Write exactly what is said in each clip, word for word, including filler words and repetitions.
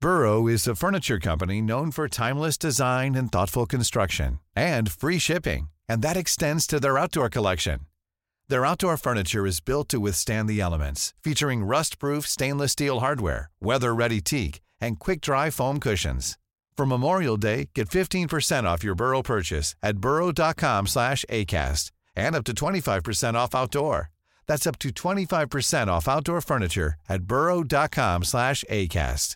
Burrow is a furniture company known for timeless design and thoughtful construction, and free shipping, and that extends to their outdoor collection. Their outdoor furniture is built to withstand the elements, featuring rust-proof stainless steel hardware, weather-ready teak, and quick-dry foam cushions. For Memorial Day, get fifteen percent off your Burrow purchase at burrow.com slash ACAST and up to twenty-five percent off outdoor. That's up to twenty-five percent off outdoor furniture at burrow.com slash ACAST.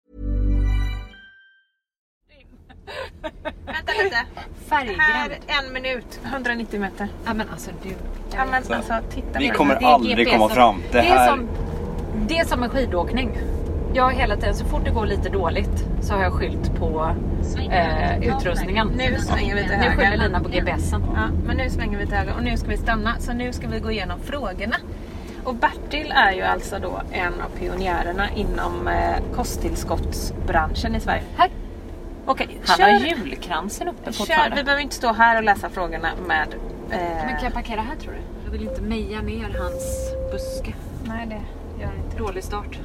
Vänta lite. Färggrann. Här en minut, hundranittio meter. Ja men alltså du. Ja men alltså titta. Vi på kommer det. aldrig G P S komma fram. Det, det, här... är som, det är som en skidåkning. Jag har hela tiden, så fort det går lite dåligt så har jag skylt på eh, utrustningen. Nu svänger vi till Nu skyller höger. Lina på G P S'en. Ja, men nu svänger vi till höger och nu ska vi stanna. Så nu ska vi gå igenom frågorna. Och Bertil är ju alltså då en av pionjärerna inom eh, kosttillskottsbranschen i Sverige. Här. Okej, Han kör, har julkransen uppe kör. fortfarande. Vi behöver inte stå här och läsa frågorna med... Eh... Men kan jag parkera här tror du? Jag vill inte meja ner hans buske. Nej, det gör inte. Dålig start.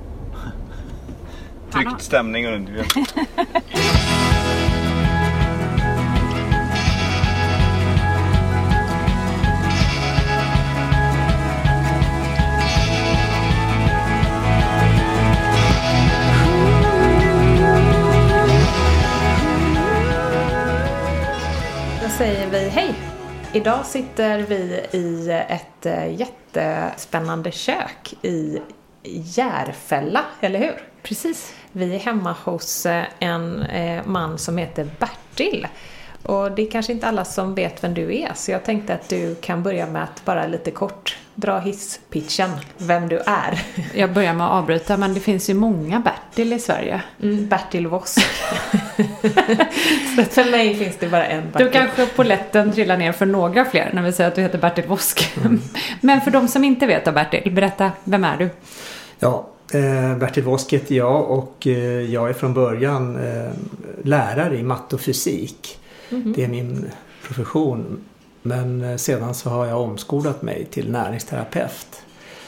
Tryckt stämning och intervju. Då säger vi hej. Idag sitter vi i ett jättespännande kök i Järfälla, eller hur? Precis. Vi är hemma hos en man som heter Bertil. Och det är kanske inte alla som vet vem du är. Så jag tänkte att du kan börja med att bara lite kort dra hisspitchen vem du är. Jag börjar med att avbryta, men det finns ju många Bertil i Sverige. Mm, Bertil Vosk. Så för mig finns det bara en Bertil. Då kanske poletten trillar ner för några fler när vi säger att du heter Bertil Vosk. Mm. Men för de som inte vet av Bertil, berätta, vem är du? Ja, eh, Bertil Vosk heter jag och eh, jag är från början eh, lärare i matte och fysik. Mm-hmm. Det är min profession. Men eh, sedan så har jag omskolat mig till näringsterapeut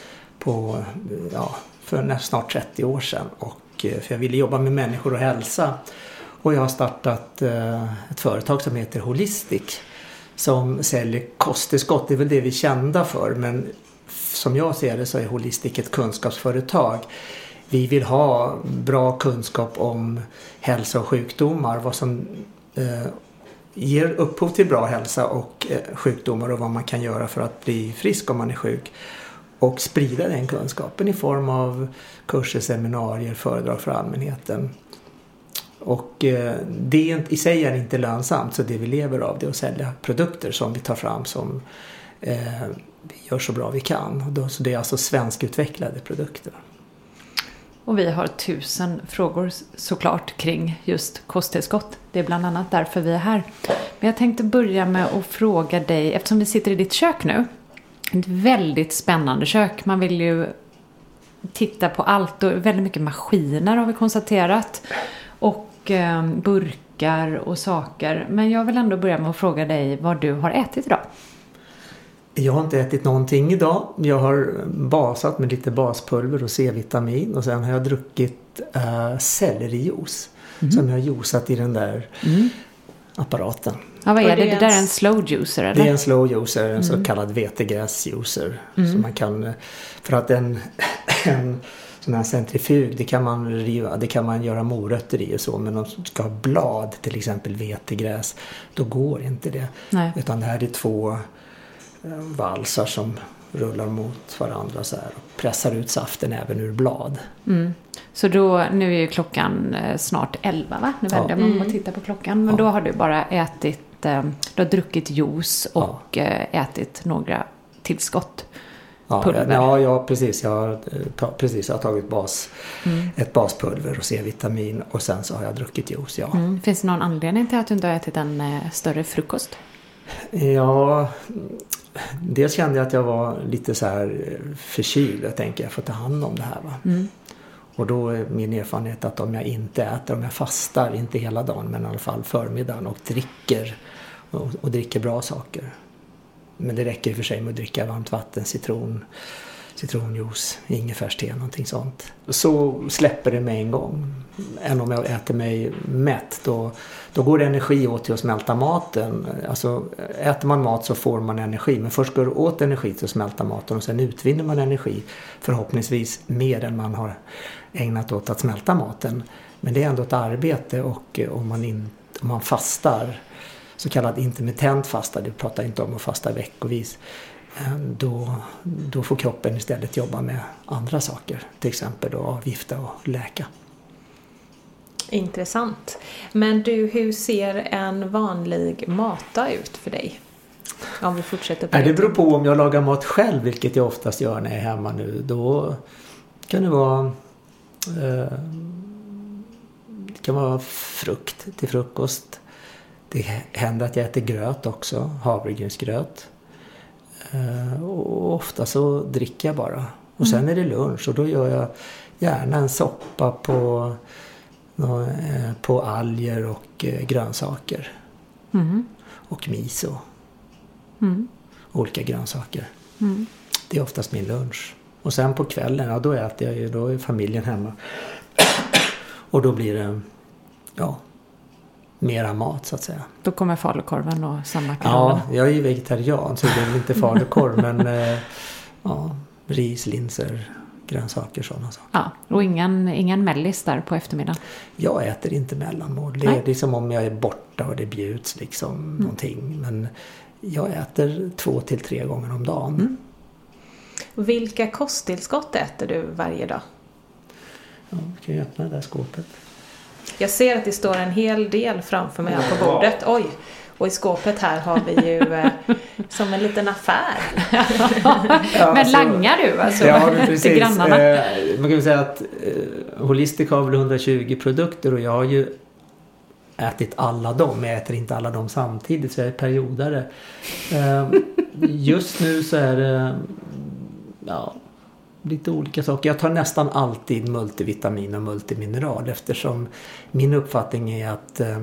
på, ja, för snart trettio år sedan. Och, eh, för jag ville jobba med människor och hälsa. Och jag har startat eh, ett företag som heter Holistic. Som säljer kosttillskott. Det är väl det vi är kända för, men som jag ser det så är Holistic ett kunskapsföretag. Vi vill ha bra kunskap om hälsa och sjukdomar. Vad som eh, ger upphov till bra hälsa och eh, sjukdomar och vad man kan göra för att bli frisk om man är sjuk. Och sprida den kunskapen i form av kurser, seminarier, föredrag för allmänheten. Och eh, det i sig är inte lönsamt, så det vi lever av det är att sälja produkter som vi tar fram som eh, vi gör så bra vi kan. Och då, så det är alltså svenskutvecklade produkter. Och vi har tusen frågor såklart kring just kosttillskott. Det är bland annat därför vi är här. Men jag tänkte börja med att fråga dig, eftersom vi sitter i ditt kök nu. Ett väldigt spännande kök. Man vill ju titta på allt och väldigt mycket maskiner har vi konstaterat. Och eh, burkar och saker. Men jag vill ändå börja med att fråga dig vad du har ätit idag. Jag har inte ätit någonting idag. Jag har basat med lite baspulver och C-vitamin. Och sen har jag druckit äh, sellerijuice. Mm. Som jag har juicat i den där mm. apparaten. Ja, vad är det? Det, det där är en slow juicer, eller? Det är en slow juicer, en mm. så kallad vetegräsjuicer. Mm. Så man kan, för att en, en sån här centrifug, det kan man riva, det kan man göra morötter i och så. Men om man ska ha blad, till exempel vetegräs, då går inte det. Nej. Utan det här är två valsar som rullar mot varandra så här och pressar ut saften även ur blad. Mm. Så då, nu är ju klockan snart elva, va? Nu vänder man om och tittar på klockan. Men ja. Då har du bara ätit, du har druckit juice och ja. ätit några tillskott. Ja, pulver. ja, ja, precis. Jag har, precis, jag har tagit bas, mm. ett baspulver och C-vitamin och sen så har jag druckit juice, ja. Mm. Finns det någon anledning till att du inte har ätit en eh, större frukost? Ja, dels kände jag att jag var lite så här förkyld. Jag tänker jag får ta hand om det här, va. Mm. Och då är min erfarenhet att om jag inte äter, om jag fastar, inte hela dagen men i alla fall förmiddagen och dricker och, och dricker bra saker. Men det räcker för sig med att dricka varmt vatten, citron, citronjuice, ingefärste, någonting sånt. Så släpper det med en gång. Än om jag äter mig mätt, då, då går det energi åt till att smälta maten. Alltså äter man mat så får man energi, men först går det åt energi till att smälta maten och sen utvinner man energi, förhoppningsvis mer än man har ägnat åt att smälta maten. Men det är ändå ett arbete, och om man, in, om man fastar, så kallad intermittent fasta, det pratar inte om att fasta veckovis, Då, då får kroppen istället jobba med andra saker. Till exempel då avgifta och läka. Intressant. Men du, hur ser en vanlig mata ut för dig? Om vi fortsätter på det. Det beror på om jag lagar mat själv, vilket jag oftast gör när jag är hemma nu. Då kan det vara, eh, det kan vara frukt till frukost. Det händer att jag äter gröt också, havregrynsgröt. Uh, och ofta så dricker jag bara. Och sen mm. är det lunch, och då gör jag gärna en soppa på, uh, på alger och uh, grönsaker. Mm. Och miso. Mm. Olika grönsaker. Mm. Det är oftast min lunch. Och sen på kvällen, ja, då äter jag ju, då är familjen hemma. Och då blir det, ja, mera mat så att säga. Då kommer falukorven och samma kväll. Ja, jag är ju vegetarian, så det är inte falukorv, men eh, ja, ris, linser, grönsaker, sådana saker. Ja, och ingen, ingen mellis där på eftermiddagen? Jag äter inte mellanmål. Det är liksom om jag är borta och det bjuds liksom mm. någonting. Men jag äter två till tre gånger om dagen. Mm. Vilka kosttillskott äter du varje dag? Ja, vi kan ju öppna det där skåpet. Jag ser att det står en hel del framför mig här på bordet. Oj, och i skåpet här har vi ju eh, som en liten affär. Ja, men alltså, langar du alltså ja, precis. till grannarna? Eh, man kan ju säga att eh, Holistic har väl hundratjugo produkter, och jag har ju ätit alla dem. Jag äter inte alla dem samtidigt, så jag är periodare. Eh, just nu så är det ja, lite olika saker. Jag tar nästan alltid multivitamin och multimineral, eftersom min uppfattning är att eh,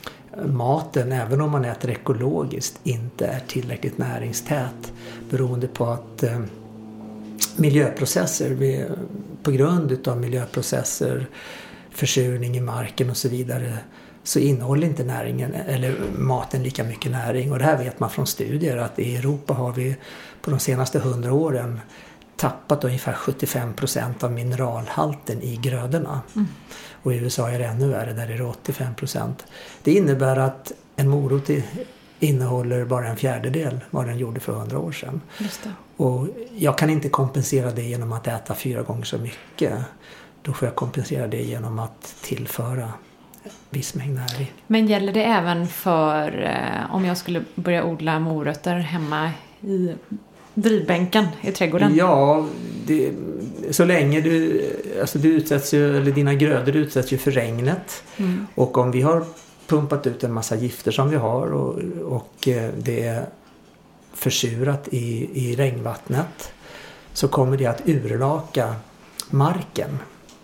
maten, även om man äter ekologiskt, inte är tillräckligt näringstät, beroende på att eh, miljöprocesser, vi, på grund av miljöprocesser, försurning i marken och så vidare, så innehåller inte näringen eller maten lika mycket näring. Och det här vet man från studier, att i Europa har vi på de senaste hundra åren tappat ungefär sjuttiofem procent av mineralhalten i grödorna. Mm. Och i U S A är det ännu värre, där är det åttiofem procent. Det innebär att en morot innehåller bara en fjärdedel vad den gjorde för hundra år sedan. Just det. Och jag kan inte kompensera det genom att äta fyra gånger så mycket. Då får jag kompensera det genom att tillföra viss mängd näring. Men gäller det även för eh, om jag skulle börja odla morötter hemma i drivbänken i trädgården? Ja, det, så länge du, alltså du utsätts ju, eller dina grödor utsätts ju för regnet. Mm. Och om vi har pumpat ut en massa gifter som vi har, och, och det är försurat i, i regnvattnet, så kommer det att urlaka marken.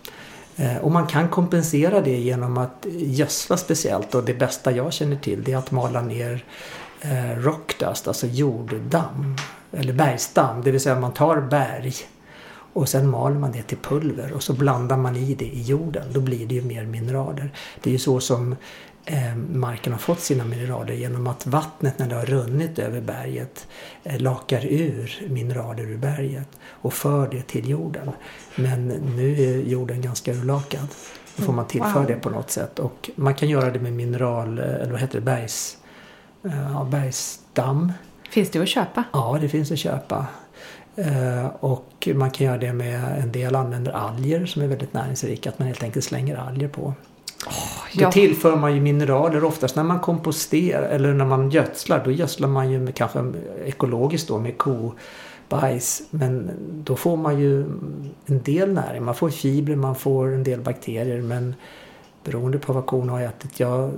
Och man kan kompensera det genom att gödsla speciellt, och det bästa jag känner till, det är att mala ner eh, rockdust, alltså jorddamm eller bergsdamm, det vill säga man tar berg och sen maler man det till pulver och så blandar man i det i jorden. Då blir det ju mer mineraler. Det är ju så som eh, marken har fått sina mineraler, genom att vattnet, när det har runnit över berget, eh, lakar ur mineraler ur berget och för det till jorden. Men nu är jorden ganska urlakad. Då får man tillföra wow. det på något sätt. Och man kan göra det med mineral, eller vad heter det, bergs, ja, bergsdamm. Finns det att köpa? Ja, det finns att köpa. Uh, och man kan göra det med, en del använder alger som är väldigt näringsrika, att man helt enkelt slänger alger på. Oh, då ja. tillför man ju mineraler oftast när man komposterar eller när man gödslar. Då gödslar man ju med, kanske ekologiskt då, med kobajs. Men då får man ju en del näring. Man får fibrer, man får en del bakterier. Men beroende på vad kon har ätit, ja,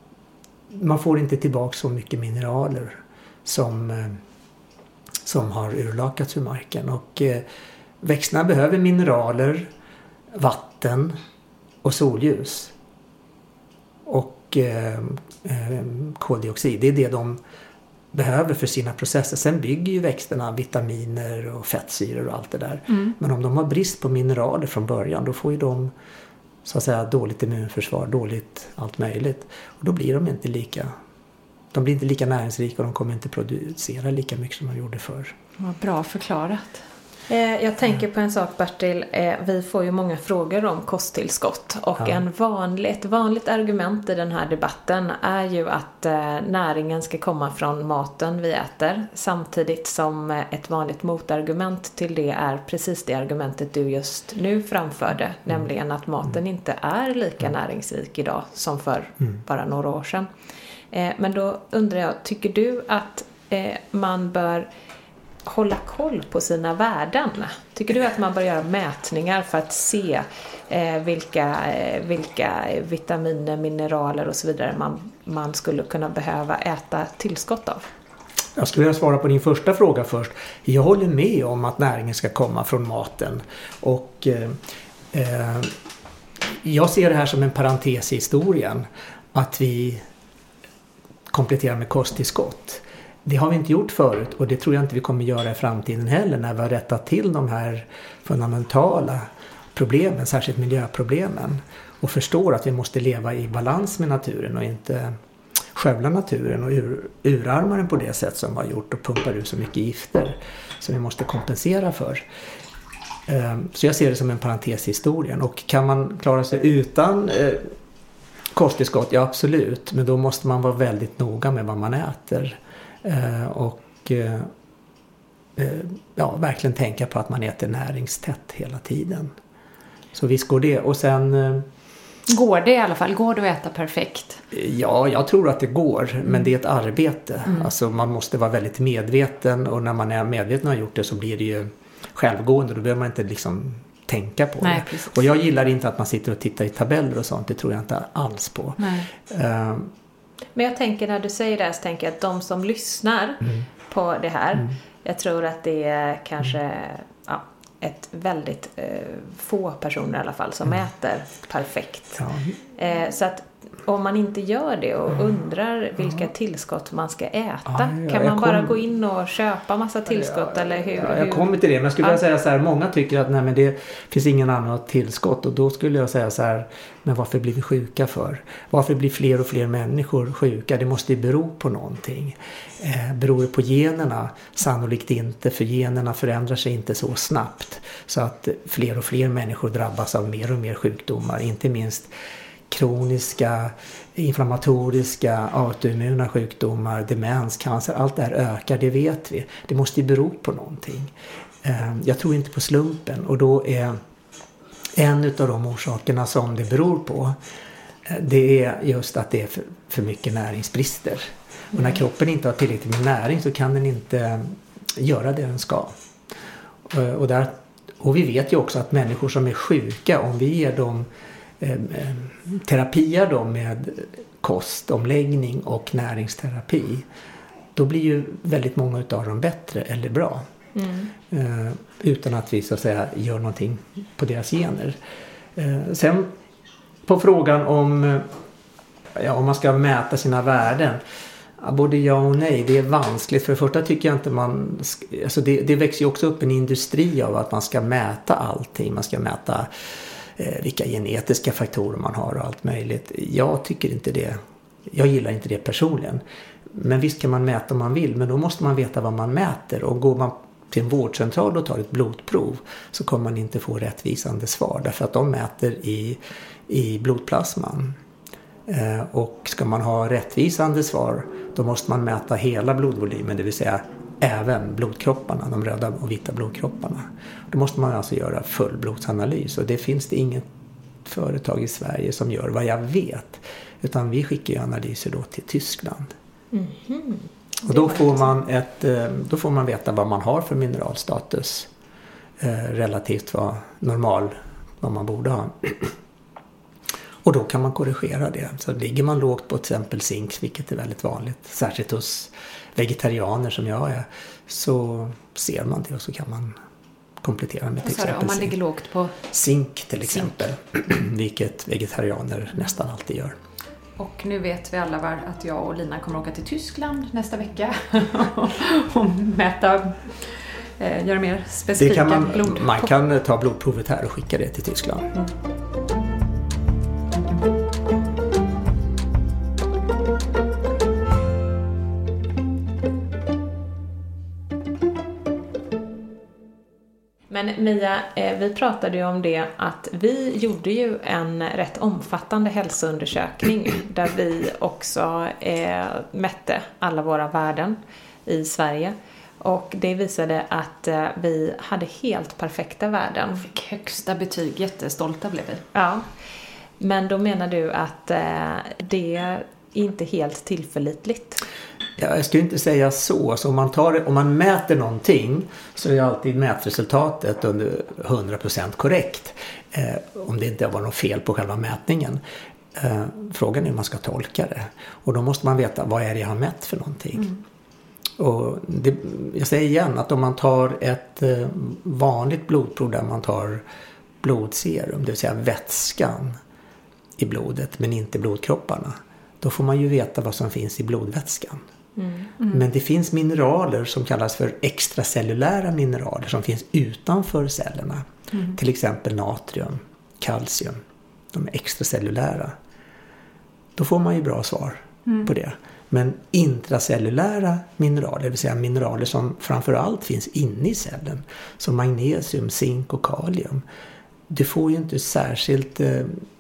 man får inte tillbaka så mycket mineraler som, som har urlakats ur marken. Och eh, växterna behöver mineraler, vatten och solljus. Och eh, eh, koldioxid. Det är det de behöver för sina processer. Sen bygger ju växterna vitaminer och fettsyror och allt det där. Mm. Men om de har brist på mineraler från början, då får ju de så att säga dåligt immunförsvar, dåligt allt möjligt. Och då blir de inte lika, de blir inte lika näringsrika och de kommer inte producera lika mycket som de gjorde förr. Vad bra förklarat. Jag tänker på en sak, Bertil. Vi får ju många frågor om kosttillskott. Och ja. en vanlig, ett vanligt argument i den här debatten är ju att näringen ska komma från maten vi äter. Samtidigt som ett vanligt motargument till det är precis det argumentet du just nu framförde. Mm. Nämligen att maten mm. inte är lika näringsrik idag som för mm. bara några år sedan. Men då undrar jag, tycker du att man bör hålla koll på sina värden? Tycker du att man bör göra mätningar för att se eh, vilka, eh, vilka vitaminer, mineraler och så vidare man, man skulle kunna behöva äta tillskott av? Jag skulle vilja svara på din första fråga först. Jag håller med om att näringen ska komma från maten. Och eh, eh, jag ser det här som en parentes i historien. Att vi kompletterar med kosttillskott. Det har vi inte gjort förut och det tror jag inte vi kommer göra i framtiden heller när vi har rättat till de här fundamentala problemen, särskilt miljöproblemen. Och förstår att vi måste leva i balans med naturen och inte skövla naturen och ur, urarma den på det sätt som vi har gjort och pumpar ut så mycket gifter som vi måste kompensera för. Så jag ser det som en parentes i historien. Och kan man klara sig utan eh, kosttillskott? Ja, absolut. Men då måste man vara väldigt noga med vad man äter. Uh, och uh, uh, ja, verkligen tänka på att man äter näringstätt hela tiden. Så visst går det. Och sen... Uh, går det i alla fall? Går det att äta perfekt? Ja, jag tror att det går. Mm. Men det är ett arbete. Mm. Alltså man måste vara väldigt medveten. Och när man är medveten och har gjort det så blir det ju självgående. Då behöver man inte liksom tänka på Nej, det. Precis. Och jag gillar inte att man sitter och tittar i tabeller och sånt. Det tror jag inte alls på. Nej. Uh, Men jag tänker när du säger det så tänker jag att de som lyssnar mm. på det här, mm. jag tror att det är kanske mm. ja, ett väldigt eh, få personer i alla fall som mm. äter perfekt. Ja. Eh, så att om man inte gör det och mm. undrar vilka ja. tillskott man ska äta, ja, ja, kan man bara kom... gå in och köpa massa tillskott ja, eller hur? Ja, jag kommer till det, men jag skulle ja. vilja säga så här, många tycker att nej, men det finns ingen annan tillskott och då skulle jag säga så här, men varför blir vi sjuka för? Varför blir fler och fler människor sjuka? Det måste ju bero på någonting. Eh, beror det på generna? Sannolikt inte, för generna förändrar sig inte så snabbt så att fler och fler människor drabbas av mer och mer sjukdomar, inte minst kroniska, inflammatoriska, autoimmuna sjukdomar, demens, cancer, allt det här ökar, det vet vi. Det måste ju bero på någonting. Jag tror inte på slumpen och då är en av de orsakerna som det beror på, det är just att det är för, för mycket näringsbrister. Och när kroppen inte har tillräckligt med näring så kan den inte göra det den ska. Och, där, och vi vet ju också att människor som är sjuka, om vi ger dem terapier då med kostomläggning och näringsterapi, då blir ju väldigt många av dem bättre eller bra. Mm. Uh, utan att vi så att säga gör någonting på deras gener. Uh, sen på frågan om, uh, ja, om man ska mäta sina värden, uh, både ja och nej, det är vanskligt. För det första tycker jag inte man, alltså det, det växer ju också upp en industri av att man ska mäta allting. Man ska mäta vilka genetiska faktorer man har och allt möjligt. Jag tycker inte det. Jag gillar inte det personligen. Men visst kan man mäta om man vill, men då måste man veta vad man mäter. Och går man till en vårdcentral och tar ett blodprov så kommer man inte få rättvisande svar. Därför att de mäter i, i blodplasman. Eh, och ska man ha rättvisande svar, då måste man mäta hela blodvolymen, det vill säga även blodkropparna, de röda och vita blodkropparna. Då måste man alltså göra full blodsanalys och det finns det inget företag i Sverige som gör vad jag vet. Utan vi skickar ju analyser då till Tyskland. Mm-hmm. Och då får, man ett, då får man veta vad man har för mineralstatus eh, relativt vad normal, vad man borde ha. Och då kan man korrigera det. Så ligger man lågt på till exempel zink, vilket är väldigt vanligt, särskilt hos vegetarianer som jag är, så ser man det och så kan man komplettera med till exempel om man ligger lågt på zink till exempel, zink. Vilket vegetarianer nästan alltid gör. Och nu vet vi alla var att jag och Lina kommer åka till Tyskland nästa vecka och mäta, eh, göra mer specifika det kan man, blod. Man kan ta blodprovet här och skicka det till Tyskland. Mm. Men Mia, vi pratade ju om det att vi gjorde ju en rätt omfattande hälsoundersökning där vi också eh, mätte alla våra värden i Sverige. Och det visade att eh, vi hade helt perfekta värden. Och fick högsta betyg, jättestolta blev vi. Ja, men då menar du att eh, det är inte helt tillförlitligt? Ja, jag skulle inte säga så. Alltså om, man tar, om man mäter någonting så är alltid mätresultatet under hundra procent korrekt. Eh, om det inte var något fel på själva mätningen. Eh, frågan är hur man ska tolka det. Och då måste man veta vad är det jag har mätt för någonting. Mm. Och det, jag säger igen att om man tar ett eh, vanligt blodprov där man tar blodserum, det vill säga vätskan i blodet men inte blodkropparna. Då får man ju veta vad som finns i blodvätskan. Mm. Mm. Men det finns mineraler som kallas för extracellulära mineraler som finns utanför cellerna. Mm. Till exempel natrium, kalcium. De är extracellulära. Då får man ju bra svar mm. på det. Men intracellulära mineraler, det vill säga mineraler som framförallt finns inne i cellen. Som magnesium, zink och kalium. Du får ju inte särskilt eh,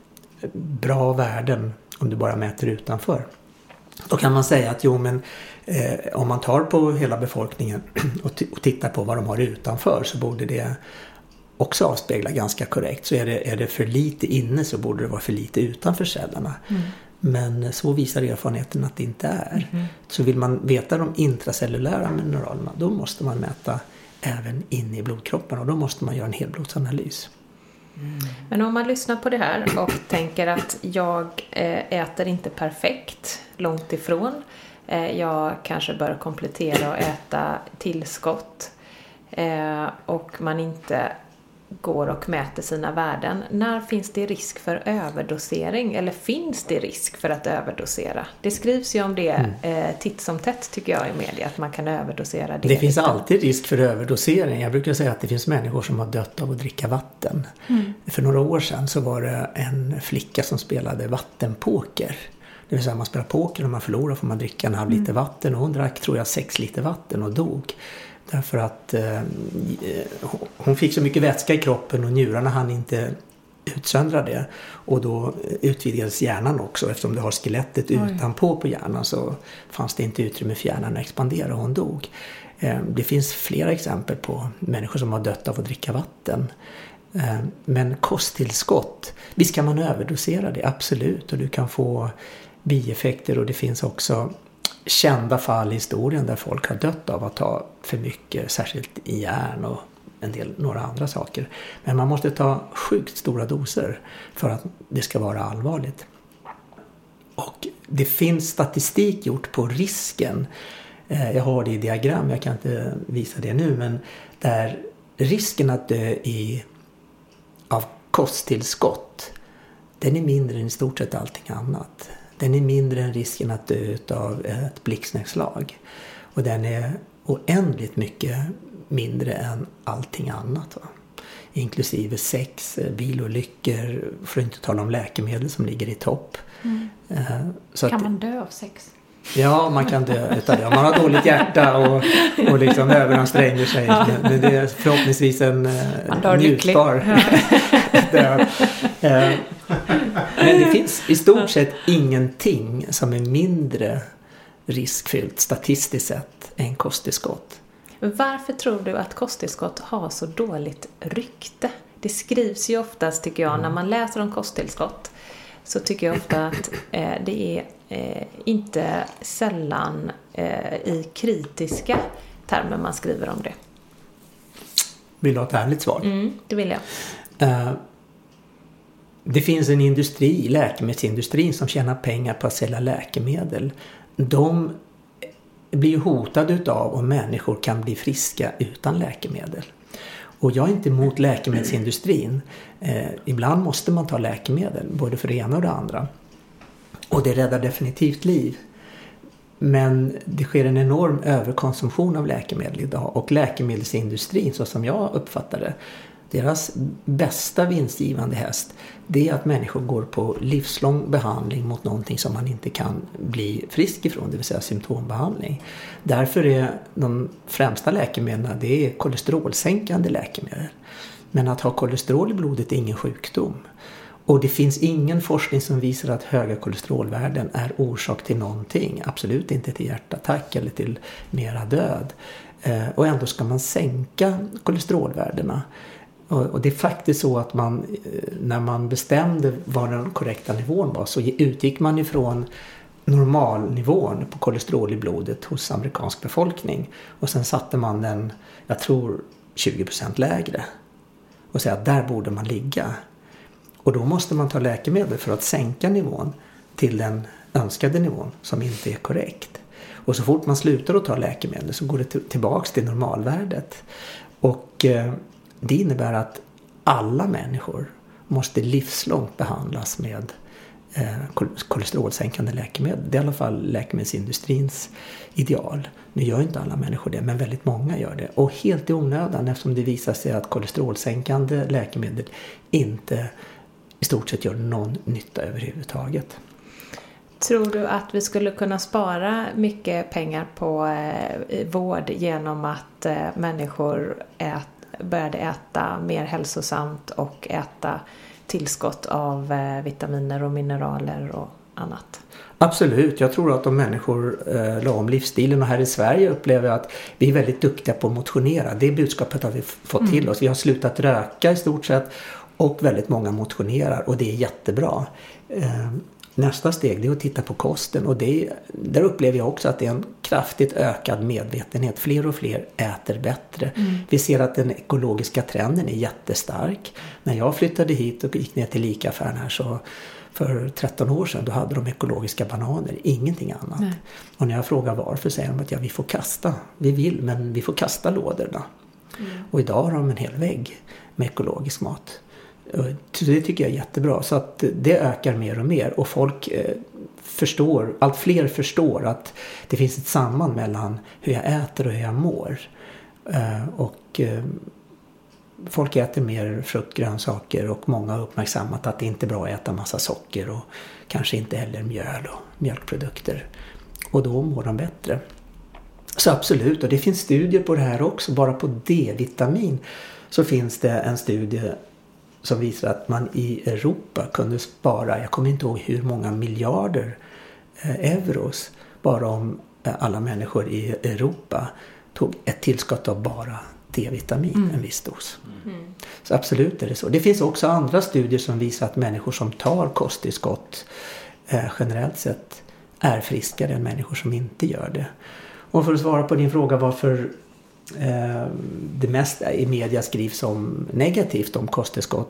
bra värden om du bara mäter utanför. Då kan man säga att jo, men eh, om man tar på hela befolkningen och, t- och tittar på vad de har utanför så borde det också avspegla ganska korrekt. Så är det, är det för lite inne så borde det vara för lite utanför cellerna. Mm. Men så visar erfarenheten att det inte är. Mm. Så vill man veta de intracellulära mineralerna då måste man mäta även inne i blodkropparna och då måste man göra en helblodsanalys. Mm. Men om man lyssnar på det här och tänker att jag äter inte perfekt, långt ifrån. Jag kanske bör komplettera och äta tillskott och man inte går och mäter sina värden. När finns det risk för överdosering eller finns det risk för att överdosera? Det skrivs ju om det mm. titt som tätt tycker jag i media att man kan överdosera. Det, det finns alltid risk för överdosering. Jag brukar säga att det finns människor som har dött av att dricka vatten. Mm. För några år sedan så var det en flicka som spelade vattenpoker. Det vill säga man spelar poker och man förlorar får man dricka en halv liter mm. vatten och hon drack tror jag sex liter vatten och dog. Därför att eh, hon fick så mycket vätska i kroppen och njurarna hann inte utsöndra det. Och då utvidgades hjärnan också. Eftersom du har skelettet Oj. utanpå på hjärnan så fanns det inte utrymme för hjärnan att expandera och hon dog. Eh, det finns flera exempel på människor som har dött av att dricka vatten. Eh, men kosttillskott, visst kan man överdosera det, absolut. Och du kan få bieffekter och det finns också kända fall i historien där folk har dött av att ta för mycket, särskilt i järn och en del några andra saker. Men man måste ta sjukt stora doser för att det ska vara allvarligt. Och det finns statistik gjort på risken. Jag har det i diagram, jag kan inte visa det nu, men där risken att dö i, av kosttillskott, den är mindre än i stort sett allting annat. Den är mindre än risken att dö av ett blixtnedslag. Och den är oändligt mycket mindre än allting annat. Va? Inklusive sex, bilolyckor, för att inte tala om läkemedel som ligger i topp. Mm. Så kan att, man dö av sex? Ja, man kan dö utav det. Om man har dåligt hjärta och, och liksom överanstränger sig. Ja. Men det är förhoppningsvis en njutbar död. Men det finns i stort sett ingenting som är mindre riskfyllt statistiskt sett än kosttillskott. Varför tror du att kosttillskott har så dåligt rykte? Det skrivs ju oftast tycker jag mm. när man läser om kosttillskott så tycker jag ofta att eh, det är eh, inte sällan eh, i kritiska termer man skriver om det. Vill du ha ett ärligt svar? Mm, det vill jag. Uh, Det finns en industri, läkemedelsindustrin, som tjänar pengar på att sälja läkemedel. De blir ju hotade av om människor kan bli friska utan läkemedel. Och jag är inte emot läkemedelsindustrin. Eh, ibland måste man ta läkemedel, både för det ena och det andra. Och det räddar definitivt liv. Men det sker en enorm överkonsumtion av läkemedel idag. Och läkemedelsindustrin, så som jag uppfattar det, deras bästa vinstgivande häst, det är att människor går på livslång behandling mot någonting som man inte kan bli frisk ifrån, det vill säga symptombehandling. Därför är de främsta läkemedlen, det är kolesterolsänkande läkemedel. Men att ha kolesterol i blodet är ingen sjukdom. Och det finns ingen forskning som visar att höga kolesterolvärden är orsak till någonting. Absolut inte till hjärtattack eller till mera död. Eh, och ändå ska man sänka kolesterolvärdena. Och, och det är faktiskt så att man, när man bestämde vad den korrekta nivån var, så utgick man ifrån normalnivån på kolesterol i blodet hos amerikansk befolkning. Och sen satte man den, jag tror, tjugo procent lägre. Och säga att där borde man ligga. Och då måste man ta läkemedel för att sänka nivån till den önskade nivån som inte är korrekt. Och så fort man slutar att ta läkemedel så går det t- tillbaks till normalvärdet. Och eh, det innebär att alla människor måste livslångt behandlas med eh, kolesterolsänkande läkemedel. Det är i alla fall läkemedelsindustrins ideal. Nu gör inte alla människor det, men väldigt många gör det. Och helt i onödan, eftersom det visar sig att kolesterolsänkande läkemedel inte i stort sett gör någon nytta överhuvudtaget. Tror du att vi skulle kunna spara mycket pengar på eh, vård genom att eh, människor ät, började äta mer hälsosamt och äta tillskott av eh, vitaminer och mineraler och annat? Absolut, jag tror att om människor eh, la om livsstilen, och här i Sverige upplever jag att vi är väldigt duktiga på att motionera. Det budskapet har vi fått till mm. oss. Vi har slutat röka i stort sett och väldigt många motionerar, och det är jättebra. Eh, nästa steg det är att titta på kosten, och det, där upplever jag också att det är en kraftigt ökad medvetenhet. Fler och fler äter bättre. Mm. Vi ser att den ekologiska trenden är jättestark. När jag flyttade hit och gick ner till Ica-affären här, så för tretton år sedan, då hade de ekologiska bananer, ingenting annat. Nej. Och när jag frågar varför, säger de att ja, vi får kasta. Vi vill, men vi får kasta lådorna. Mm. Och idag har de en hel vägg med ekologisk mat. Det tycker jag är jättebra. Så att det ökar mer och mer. Och folk eh, förstår, allt fler förstår att det finns ett samband mellan hur jag äter och hur jag mår. Eh, och eh, folk äter mer frukt, grönsaker, och många har uppmärksammat att det inte är bra att äta massa socker och kanske inte heller mjöl och mjölkprodukter. Och då mår de bättre. Så absolut, och det finns studier på det här också. Bara på D-vitamin så finns det en studie som visar att man i Europa kunde spara, jag kommer inte ihåg hur många miljarder eh, euros, bara om eh, alla människor i Europa tog ett tillskott av bara D-vitamin, mm. en viss dos. Mm. Så absolut är det så. Det finns också andra studier som visar att människor som tar kosttillskott eh, generellt sett är friskare än människor som inte gör det. Och för att svara på din fråga varför eh, det mest i media skrivs om negativt om kosttillskott,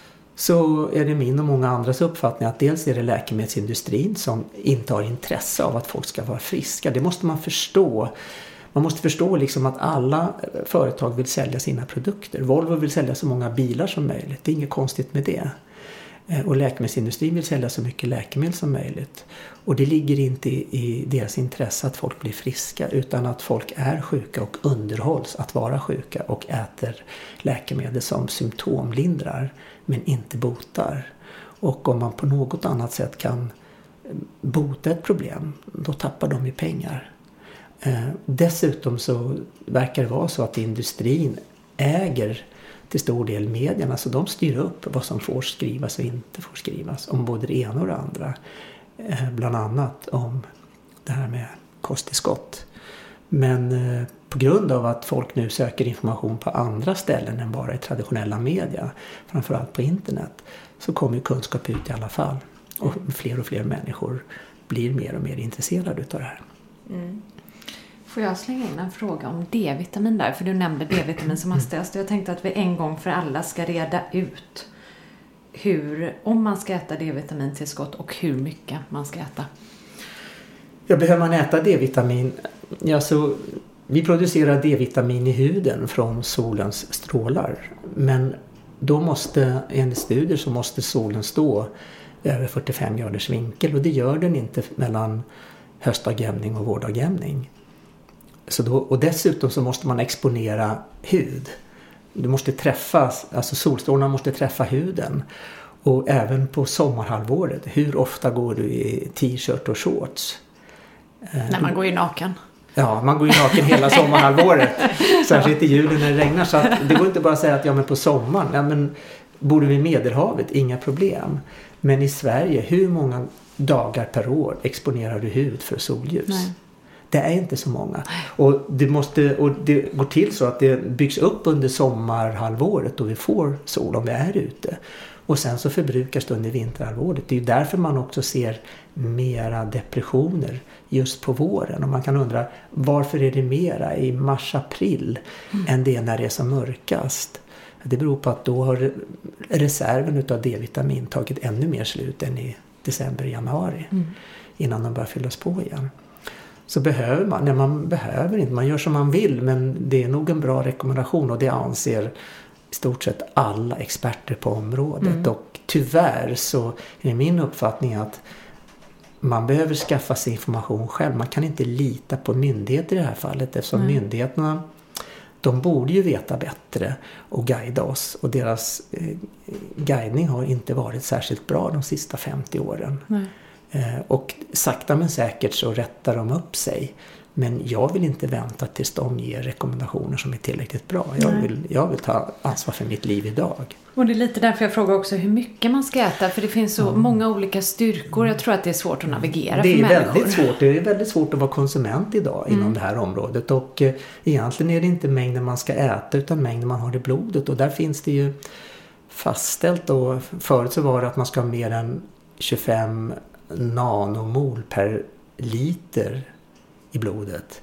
så är det min och många andras uppfattning att dels är det läkemedelsindustrin som inte har intresse av att folk ska vara friska. Det måste man förstå. Man måste förstå liksom att alla företag vill sälja sina produkter. Volvo vill sälja så många bilar som möjligt. Det är inget konstigt med det. Och läkemedelsindustrin vill sälja så mycket läkemedel som möjligt. Och det ligger inte i deras intresse att folk blir friska, utan att folk är sjuka och underhålls att vara sjuka och äter läkemedel som symptomlindrar men inte botar. Och om man på något annat sätt kan bota ett problem, då tappar de ju pengar. Eh, dessutom så verkar det vara så att industrin äger till stor del medierna, så de styr upp vad som får skrivas och inte får skrivas om både det ena och det andra. Eh, bland annat om det här med kosttillskott. Men eh, på grund av att folk nu söker information på andra ställen än bara i traditionella media, framförallt på internet, så kommer ju kunskap ut i alla fall. Och fler och fler människor blir mer och mer intresserade av det här. Mm. Får jag slänga in en fråga om D-vitamin där? För du nämnde D-vitamin som hastigast. Jag tänkte att vi en gång för alla ska reda ut hur, om man ska äta D-vitamintillskott och hur mycket man ska äta. Ja, behöver man äta D-vitamin? Ja, så vi producerar D-vitamin i huden från solens strålar. Men då måste, enligt studier så måste solen stå över fyrtiofem graders vinkel, och det gör den inte mellan höstdagjämning och vårdagjämning. Så då, och dessutom så måste man exponera hud. Du måste träffa, alltså solstrålarna måste träffa huden. Och även på sommarhalvåret, hur ofta går du i t-shirt och shorts? När man går i naken. Ja, man går ju naken hela sommarhalvåret. Särskilt i julen när det regnar. Så att det går inte bara att säga att ja, men på sommaren, ja, men bor du vid Medelhavet, inga problem. Men i Sverige, hur många dagar per år exponerar du hud för solljus? Nej. Det är inte så många. Och det, måste, och det går till så att det byggs upp under sommarhalvåret då vi får sol om vi är ute. Och sen så förbrukas det under vinterhalvåret. Det är ju därför man också ser mera depressioner just på våren. Och man kan undra, varför är det mera i mars-april mm. än det när det är som mörkast? Det beror på att då har reserven utav D-vitamin tagit ännu mer slut än i december-januari. Mm. Innan de börjar fyllas på igen. Så behöver man, nej man behöver inte, man gör som man vill, men det är nog en bra rekommendation, och det anser i stort sett alla experter på området. Mm. Och tyvärr så är det min uppfattning att man behöver skaffa sig information själv. Man kan inte lita på myndigheter i det här fallet, eftersom mm. myndigheterna, de borde ju veta bättre och guida oss, och deras eh, guidning har inte varit särskilt bra de sista femtio åren. Mm. Eh, och sakta men säkert så rättar de upp sig. Men jag vill inte vänta tills de ger rekommendationer som är tillräckligt bra. Jag vill, jag vill ta ansvar för mitt liv idag. Och det är lite därför jag frågar också hur mycket man ska äta. För det finns så mm. många olika styrkor. Jag tror att det är svårt att navigera det för är människor. Väldigt svårt. Det är väldigt svårt att vara konsument idag mm. inom det här området. Och eh, egentligen är det inte mängden man ska äta utan mängden man har i blodet. Och där finns det ju fastställt. Och förut så var det att man ska ha mer än tjugofem nanomol per liter i blodet.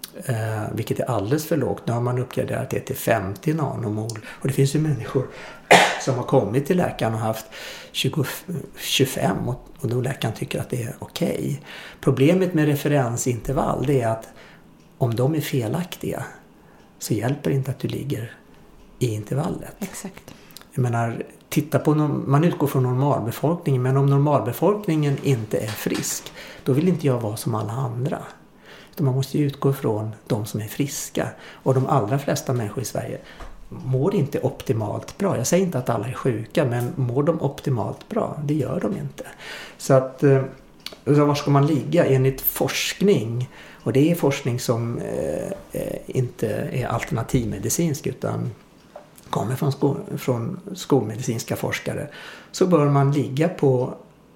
Eh, vilket är alldeles för lågt. Nu har man uppgraderat det till femtio nanomol. Och det finns ju människor som har kommit till läkaren och haft tjugo, tjugofem och, och då läkaren tycker att det är okej. Okay. Problemet med referensintervall, det är att om de är felaktiga så hjälper det inte att du ligger i intervallet. Exakt. Jag menar, titta på, man utgår från normalbefolkningen, men om normalbefolkningen inte är frisk, då vill inte jag vara som alla andra. Man måste ju utgå från de som är friska. Och de allra flesta människor i Sverige mår inte optimalt bra. Jag säger inte att alla är sjuka, men mår de optimalt bra? Det gör de inte. Så att, så var ska man ligga enligt forskning? Och det är forskning som eh, inte är alternativmedicinsk utan kommer från, sko, från skolmedicinska forskare. Så bör man ligga på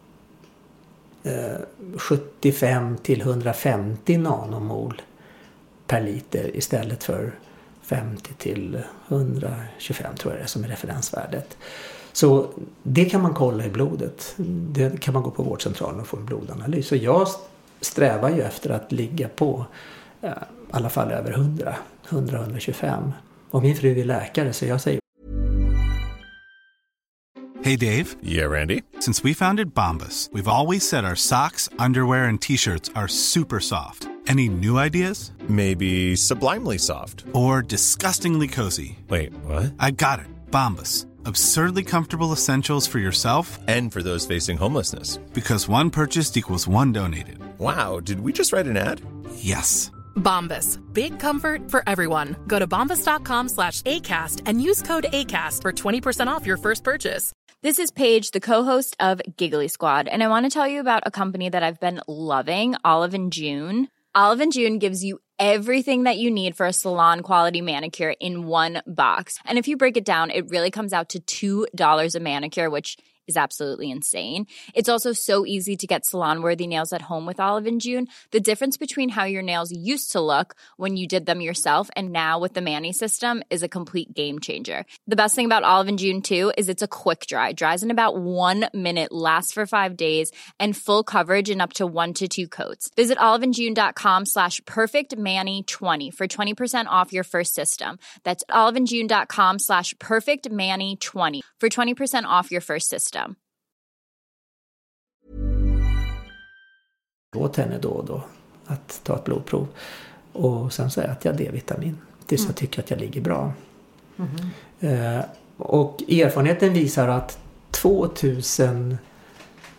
sjuttiofem till hundrafemtio nanomol per liter istället för femtio till hundratjugofem tror jag det är som är referensvärdet. Så det kan man kolla i blodet. Det kan man gå på vårdcentralen och få en blodanalys. Så jag strävar ju efter att ligga på i alla fall över hundra, hundra till hundratjugofem. Och min fru är läkare så jag säger. Hey Dave. Yeah, Randy. Since we founded Bombas, we've always said our socks, underwear, and t-shirts are super soft. Any new ideas? Maybe sublimely soft. Or disgustingly cozy. Wait, what? I got it. Bombas. Absurdly comfortable essentials for yourself and for those facing homelessness. Because one purchased equals one donated. Wow, did we just write an ad? Yes. Bombas. Big comfort for everyone. Go to bombas.com slash ACAST and use code ACAST for twenty percent off your first purchase. This is Paige, the co-host of Giggly Squad, and I want to tell you about a company that I've been loving, Olive and June. Olive and June gives you everything that you need for a salon-quality manicure in one box. And if you break it down, it really comes out to two dollars a manicure, which is absolutely insane. It's also so easy to get salon-worthy nails at home with Olive and June. The difference between how your nails used to look when you did them yourself and now with the Mani system is a complete game changer. The best thing about Olive and June too is it's a quick dry. Dries in about one minute, lasts for five days, and full coverage in up to one to two coats. Visit oliveandjune.com slash perfectmani20 for twenty percent off your first system. That's oliveandjune.com slash perfectmani20 for twenty percent off your first system. Åt henne då och då att ta ett blodprov och sen så äter jag D-vitamin tills mm. jag tycker att jag ligger bra. Mm. Eh, och erfarenheten visar att tvåtusen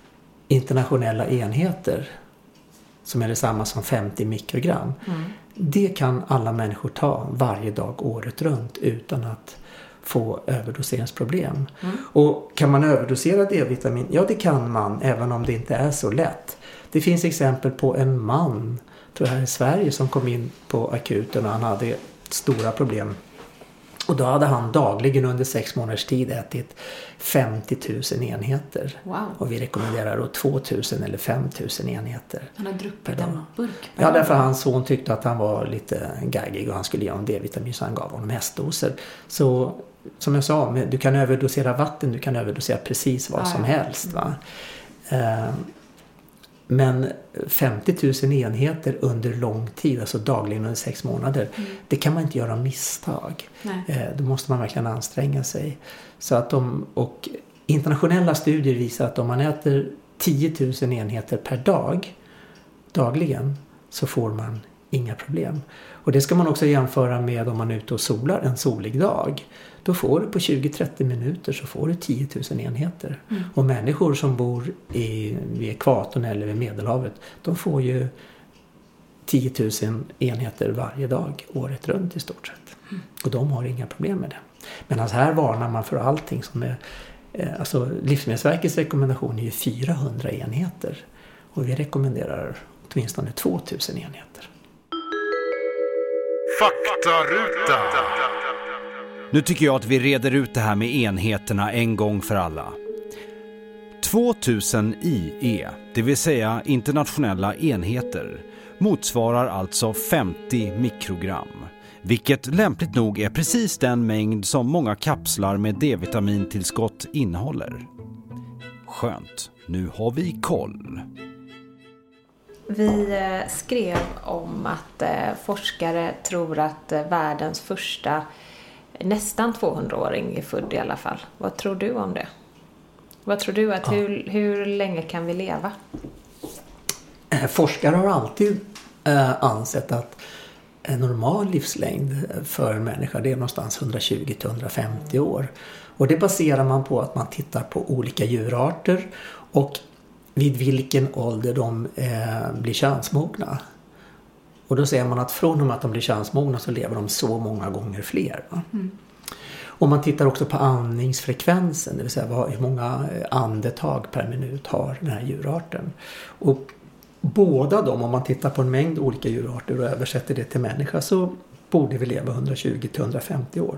internationella enheter som är detsamma som femtio mikrogram. Mm. Det kan alla människor ta varje dag året runt utan att få överdoseringsproblem. Mm. Och kan man överdosera D-vitamin? Ja, det kan man, även om det inte är så lätt. Det finns exempel på en man, tror jag här i Sverige, som kom in på akuten och han hade stora problem. Och då hade han dagligen under sex månaders tid ätit femtio tusen enheter. Wow. Och vi rekommenderar då två tusen eller fem tusen enheter. Han har druckit en burk. Ja, därför hans son tyckte att han var lite gaggig och han skulle ge honom D-vitamin, så han gav honom hästdoser. Så som jag sa, du kan överdosera vatten, du kan överdosera precis vad ah, som ja. helst. Va? Mm. Men femtio tusen enheter under lång tid, alltså dagligen under sex månader, mm. det kan man inte göra misstag. Nej. Då måste man verkligen anstränga sig. Så att de, och internationella studier visar att om man äter tio tusen enheter per dag, dagligen, så får man inga problem. Och det ska man också jämföra med om man är ute och solar en solig dag. Då får du på tjugo till trettio minuter så får du tio tusen enheter. Mm. Och människor som bor i, vid ekvatorn eller vid Medelhavet, de får ju tio tusen enheter varje dag, året runt i stort sett. Mm. Och de har inga problem med det. Men alltså här varnar man för allting som är, eh, alltså Livsmedelsverkets rekommendation är ju fyrahundra enheter. Och vi rekommenderar åtminstone två tusen enheter. Faktaruta. Nu tycker jag att vi reder ut det här med enheterna en gång för alla. tvåtusen I E, det vill säga internationella enheter, motsvarar alltså femtio mikrogram. Vilket lämpligt nog är precis den mängd som många kapslar med D-vitamintillskott innehåller. Skönt, nu har vi koll. Vi skrev om att forskare tror att världens första nästan tvåhundraåring är född i alla fall. Vad tror du om det? Vad tror du att ja. hur, hur länge kan vi leva? Forskare har alltid äh, ansett att en normal livslängd för en människa, det är någonstans hundratjugo till hundrafemtio år. Och det baserar man på att man tittar på olika djurarter och vid vilken ålder de eh, blir könsmogna. Och då säger man att från och med att de blir könsmogna så lever de så många gånger fler. Va? Mm. Och man tittar också på andningsfrekvensen, det vill säga vad, hur många andetag per minut har den här djurarten. Och båda de, om man tittar på en mängd olika djurarter och översätter det till människa, så borde vi leva hundratjugo till hundrafemtio år.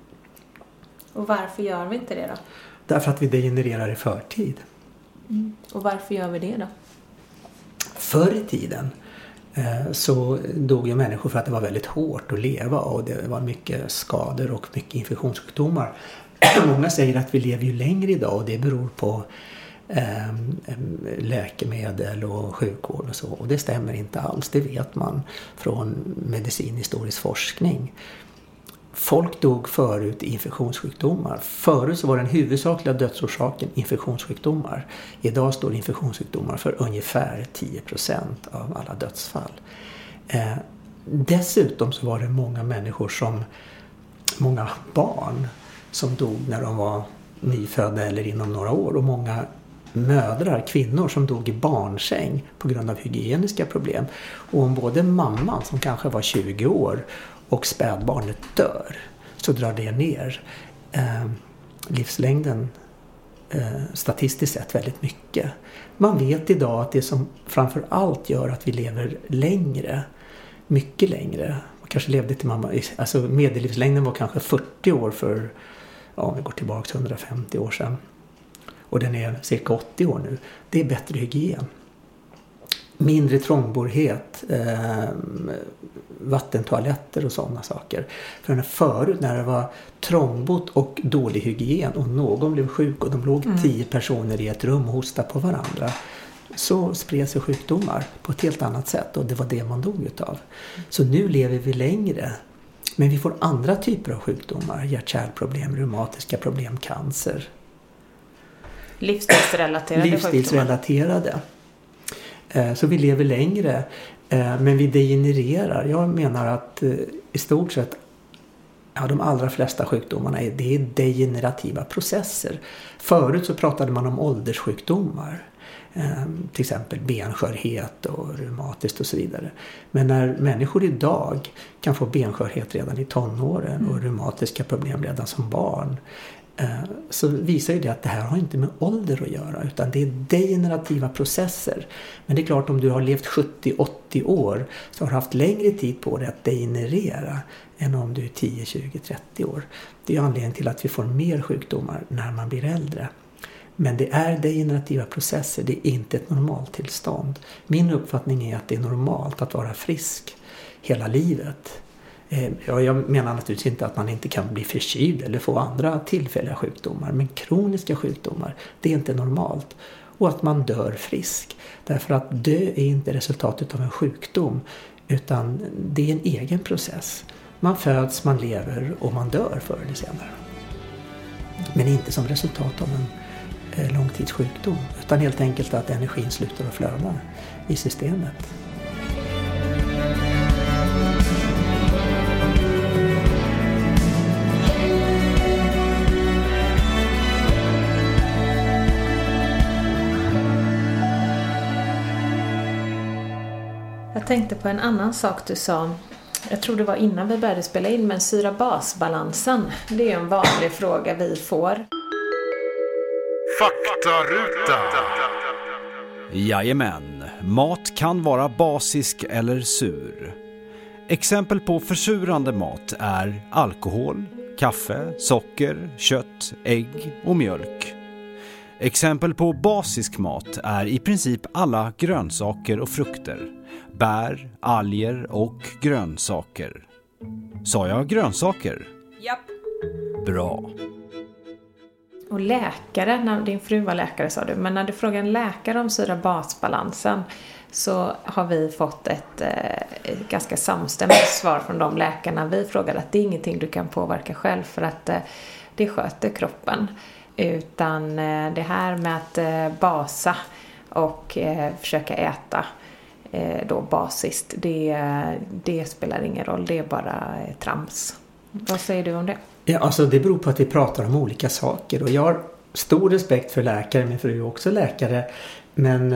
Och varför gör vi inte det då? Därför att vi degenererar i förtid. Mm. Och varför gör vi det då? Förr i tiden eh, så dog ju människor för att det var väldigt hårt att leva och det var mycket skador och mycket infektionssjukdomar. Många säger att vi lever ju längre idag och det beror på eh, läkemedel och sjukvård och så. Och det stämmer inte alls, det vet man från medicinhistorisk forskning. Folk dog förut i infektionssjukdomar. Förut så var den huvudsakliga dödsorsaken infektionssjukdomar. Idag står infektionssjukdomar för ungefär tio procent av alla dödsfall. Eh, dessutom så var det många människor som, många barn som dog när de var nyfödda eller inom några år. Och många mödrar, kvinnor som dog i barnsäng på grund av hygieniska problem. Och om både mamman som kanske var tjugo år och spädbarnet dör, så drar det ner eh, livslängden eh, statistiskt sett väldigt mycket. Man vet idag att det som framför allt gör att vi lever längre, mycket längre, man kanske levde till mamma, alltså medellivslängden var kanske fyrtio år för, ja, om vi går tillbaka till hundrafemtio år sedan, och den är cirka åttio år nu, det är bättre hygien. Mindre trångborrhet, eh, vattentoaletter och sådana saker. För när förut när det var trångbott och dålig hygien och någon blev sjuk och de låg mm. tio personer i ett rum och hostade på varandra, så spred sig sjukdomar på ett helt annat sätt och det var det man dog utav. Så nu lever vi längre, men vi får andra typer av sjukdomar, hjärt-kärlproblem, reumatiska problem, cancer. Livsstilsrelaterade Livsstilsrelaterade. Så vi lever längre, men vi degenererar. Jag menar att i stort sett ja, de allra flesta sjukdomarna är, det är degenerativa processer. Förut så pratade man om ålderssjukdomar. till exempel benskörhet och reumatiskt och så vidare. Men när människor idag kan få benskörhet redan i tonåren mm. och reumatiska problem redan som barn, så visar ju det att det här har inte med ålder att göra, utan det är degenerativa processer. Men det är klart, om du har levt sjuttio åttio år så har du haft längre tid på dig att degenerera än om du är tio tjugo trettio år. Det är anledningen till att vi får mer sjukdomar när man blir äldre. Men det är degenerativa processer, det är inte ett normaltillstånd. Min uppfattning är att det är normalt att vara frisk hela livet. Jag menar naturligtvis inte att man inte kan bli förkyld eller få andra tillfälliga sjukdomar. Men kroniska sjukdomar, det är inte normalt. Och att man dör frisk. Därför att dö är inte resultatet av en sjukdom, utan det är en egen process. Man föds, man lever och man dör förr eller senare. Men inte som resultat av en långtidssjukdom, utan helt enkelt att energin slutar att flöda i systemet. Jag tänkte på en annan sak du sa. Jag tror det var innan vi började spela in, men syra-basbalansen, det är en vanlig fråga vi får. Faktaruta. Jajamän, mat kan vara basisk eller sur. Exempel på försurande mat är alkohol, kaffe, socker, kött, ägg och mjölk. Exempel på basisk mat är i princip alla grönsaker och frukter, bär, alger och grönsaker. Sa jag grönsaker? Japp. Bra. Och läkare, när din fru var läkare sa du, men när du frågar en läkare om syra-basbalansen så har vi fått ett, ett ganska samstämmigt svar från de läkarna vi frågade, att det är ingenting du kan påverka själv för att det sköter kroppen. Utan det här med att basa och försöka äta då basiskt, det, det spelar ingen roll, det är bara trams. Vad säger du om det? Ja, alltså det beror på att vi pratar om olika saker, och jag har stor respekt för läkare, min fru är också läkare, men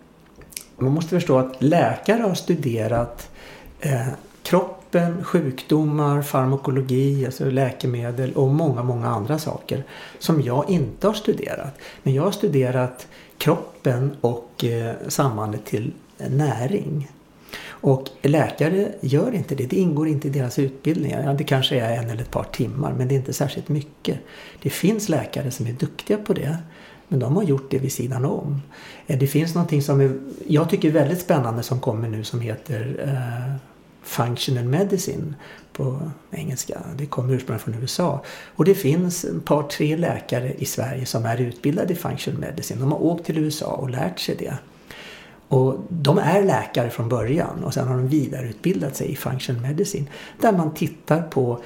man måste förstå att läkare har studerat eh, kroppen, sjukdomar, farmakologi, alltså läkemedel och många, många andra saker som jag inte har studerat. Men jag har studerat kroppen och eh, sambandet till näring. Och läkare gör inte det. Det ingår inte i deras utbildningar. Ja, det kanske är en eller ett par timmar, men det är inte särskilt mycket. Det finns läkare som är duktiga på det, men de har gjort det vid sidan om. Det finns någonting som är, jag tycker är väldigt spännande som kommer nu som heter eh, Functional Medicine på engelska. Det kommer ursprungligen från U S A. Och det finns ett par, tre läkare i Sverige som är utbildade i Functional Medicine. De har åkt till U S A och lärt sig det. Och de är läkare från början och sen har de vidareutbildat sig i Functional Medicine, där man tittar på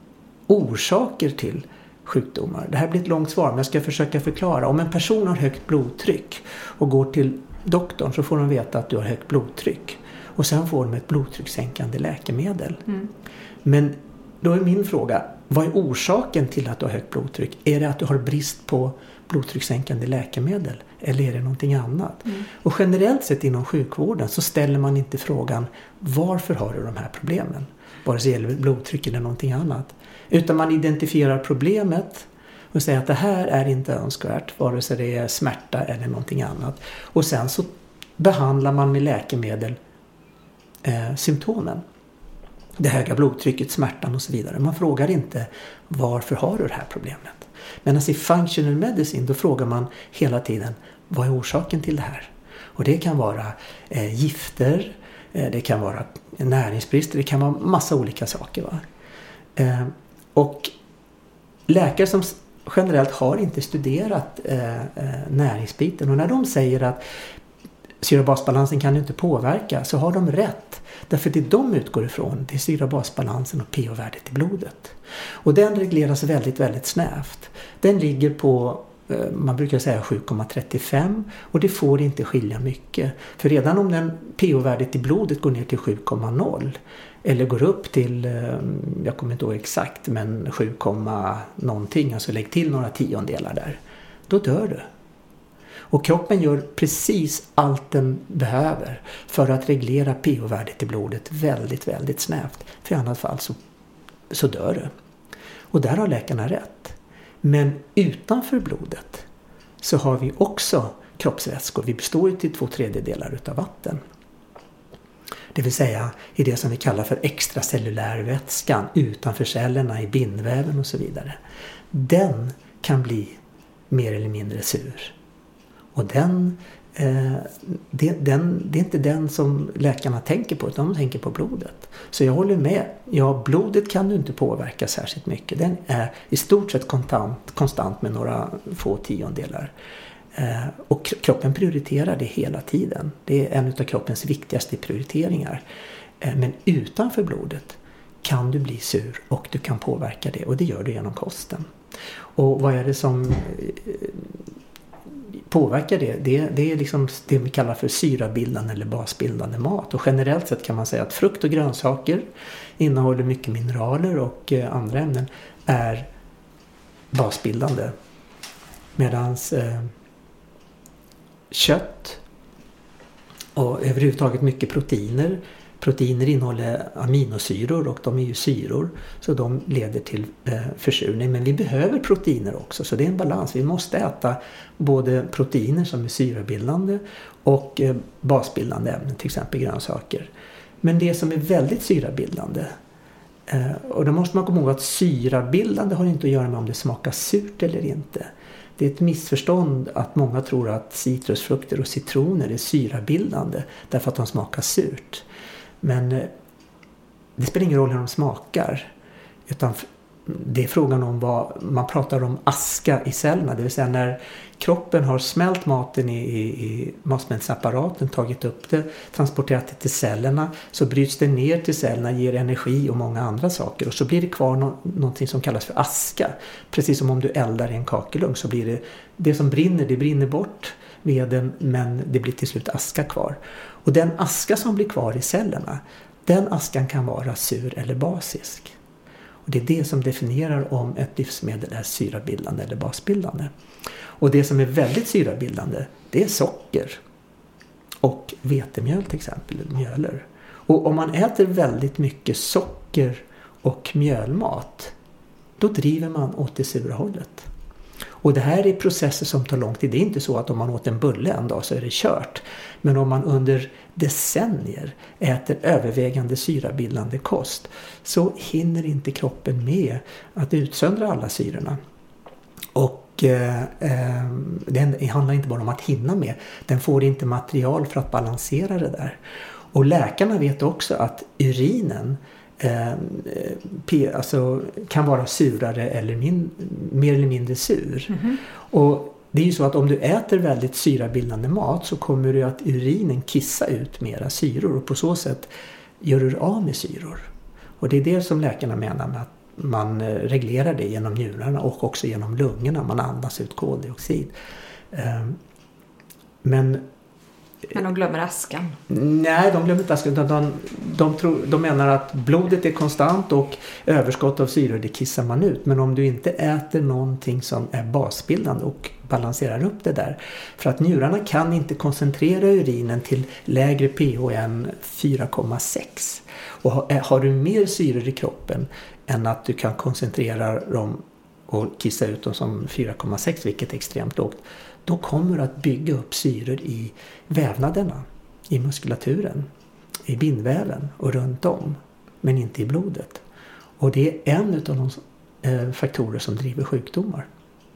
orsaker till sjukdomar. Det här blir ett långt svar, men jag ska försöka förklara. Om en person har högt blodtryck och går till doktorn så får de veta att du har högt blodtryck. Och sen får de ett blodtryckssänkande läkemedel. Mm. Men då är min fråga, vad är orsaken till att du har högt blodtryck? Är det att du har brist på blodtryckssänkande läkemedel? Eller är det någonting annat? Mm. Och generellt sett inom sjukvården så ställer man inte frågan, varför har du de här problemen? Vare sig det gäller blodtryck eller någonting annat. Utan man identifierar problemet och säger att det här är inte önskvärt, vare sig det är smärta eller någonting annat. Och sen så behandlar man med läkemedel eh, symptomen. Det höga blodtrycket, smärtan och så vidare. Man frågar inte, varför har du det här problemet? Men alltså i Functional Medicine då frågar man hela tiden, vad är orsaken till det här? Och det kan vara eh, gifter, eh, det kan vara näringsbrister, det kan vara massa olika saker. Va? Eh, och läkare som generellt har inte studerat eh, eh, näringsbiten, och när de säger att syra-basbalansen kan inte påverka, så har de rätt. Därför det de utgår ifrån, det är syra-basbalansen och pH-värdet i blodet. Och den regleras väldigt, väldigt snävt. Den ligger på, man brukar säga sju komma trettiofem, och det får inte skilja mycket. För redan om den pH-värdet i blodet går ner till sju komma noll eller går upp till, jag kommer inte ihåg exakt, men sju, någonting, alltså lägg till några tiondelar där, då dör du. Och kroppen gör precis allt den behöver för att reglera pH-värdet i blodet väldigt, väldigt snävt. För i annat fall så, så dör det. Och där har läkarna rätt. Men utanför blodet så har vi också kroppsvätskor. Vi består ju till två tredjedelar utav vatten. Det vill säga i det som vi kallar för extracellulär vätskan utanför cellerna i bindväven och så vidare. Den kan bli mer eller mindre sur. Och den, eh, det, den, det är inte den som läkarna tänker på, utan de tänker på blodet. Så jag håller med. Ja, blodet kan du inte påverka särskilt mycket. Den är i stort sett konstant, konstant med några få tiondelar. Eh, och kroppen prioriterar det hela tiden. Det är en av kroppens viktigaste prioriteringar. Eh, men utanför blodet kan du bli sur och du kan påverka det. Och det gör du genom kosten. Och vad är det som eh, påverkar det? Det, det är liksom det vi kallar för syrabildande eller basbildande mat. Och generellt sett kan man säga att frukt och grönsaker innehåller mycket mineraler och eh, andra ämnen är basbildande. Medans eh, kött och överhuvudtaget mycket proteiner. Proteiner innehåller aminosyror och de är ju syror, så de leder till eh, försurning. Men vi behöver proteiner också, så det är en balans. Vi måste äta både proteiner som är syrabildande och eh, basbildande ämnen, till exempel grönsaker. Men det som är väldigt syrabildande, eh, och då måste man komma ihåg att syrabildande har inte att göra med om det smakar surt eller inte. Det är ett missförstånd att många tror att citrusfrukter och citroner är syrabildande därför att de smakar surt. Men det spelar ingen roll hur de smakar, utan det är frågan om vad man pratar om aska i cellerna. Det vill säga när kroppen har smält maten i, i, i matsmältsapparaten, tagit upp det, transporterat det till cellerna, så bryts det ner till cellerna, ger energi och många andra saker. Och så blir det kvar no- någonting som kallas för aska. Precis som om du eldar i en kakelugn, så blir det, det som brinner, det brinner bort veden, men det blir till slut aska kvar. Och den aska som blir kvar i cellerna, den askan kan vara sur eller basisk. Och det är det som definierar om ett livsmedel är syrabildande eller basbildande. Och det som är väldigt syrabildande, det är socker och vetemjöl till exempel, mjöler. Och om man äter väldigt mycket socker och mjölmat, då driver man åt det sura hållet. Och det här är processer som tar lång tid. Det är inte så att om man åt en bulle en dag så är det kört. Men om man under decennier äter övervägande syrabildande kost, så hinner inte kroppen med att utsöndra alla syrorna. Och eh, eh, det handlar inte bara om att hinna med. Den får inte material för att balansera det där. Och läkarna vet också att urinen Eh, p, alltså, kan vara surare eller min, mer eller mindre sur. Mm-hmm. Och det är ju så att om du äter väldigt syrabildande mat så kommer du att urinen kissa ut mera syror, och på så sätt gör du av med syror. Och det är det som läkarna menar med att man reglerar det genom njurarna och också genom lungorna. Man andas ut koldioxid. Eh, men Men de glömmer askan. Nej, de glömmer inte askan. De, de, de, tror, de menar att blodet är konstant och överskott av syror, det kissar man ut. Men om du inte äter någonting som är basbildande och balanserar upp det där. För att njurarna kan inte koncentrera urinen till lägre pH än fyra komma sex. Och har, har du mer syror i kroppen än att du kan koncentrera dem och kissa ut dem som fyra komma sex, vilket är extremt lågt, då kommer du att bygga upp syror i vävnaderna, i muskulaturen, i bindväven och runt om, men inte i blodet. Och det är en av de eh, faktorer som driver sjukdomar.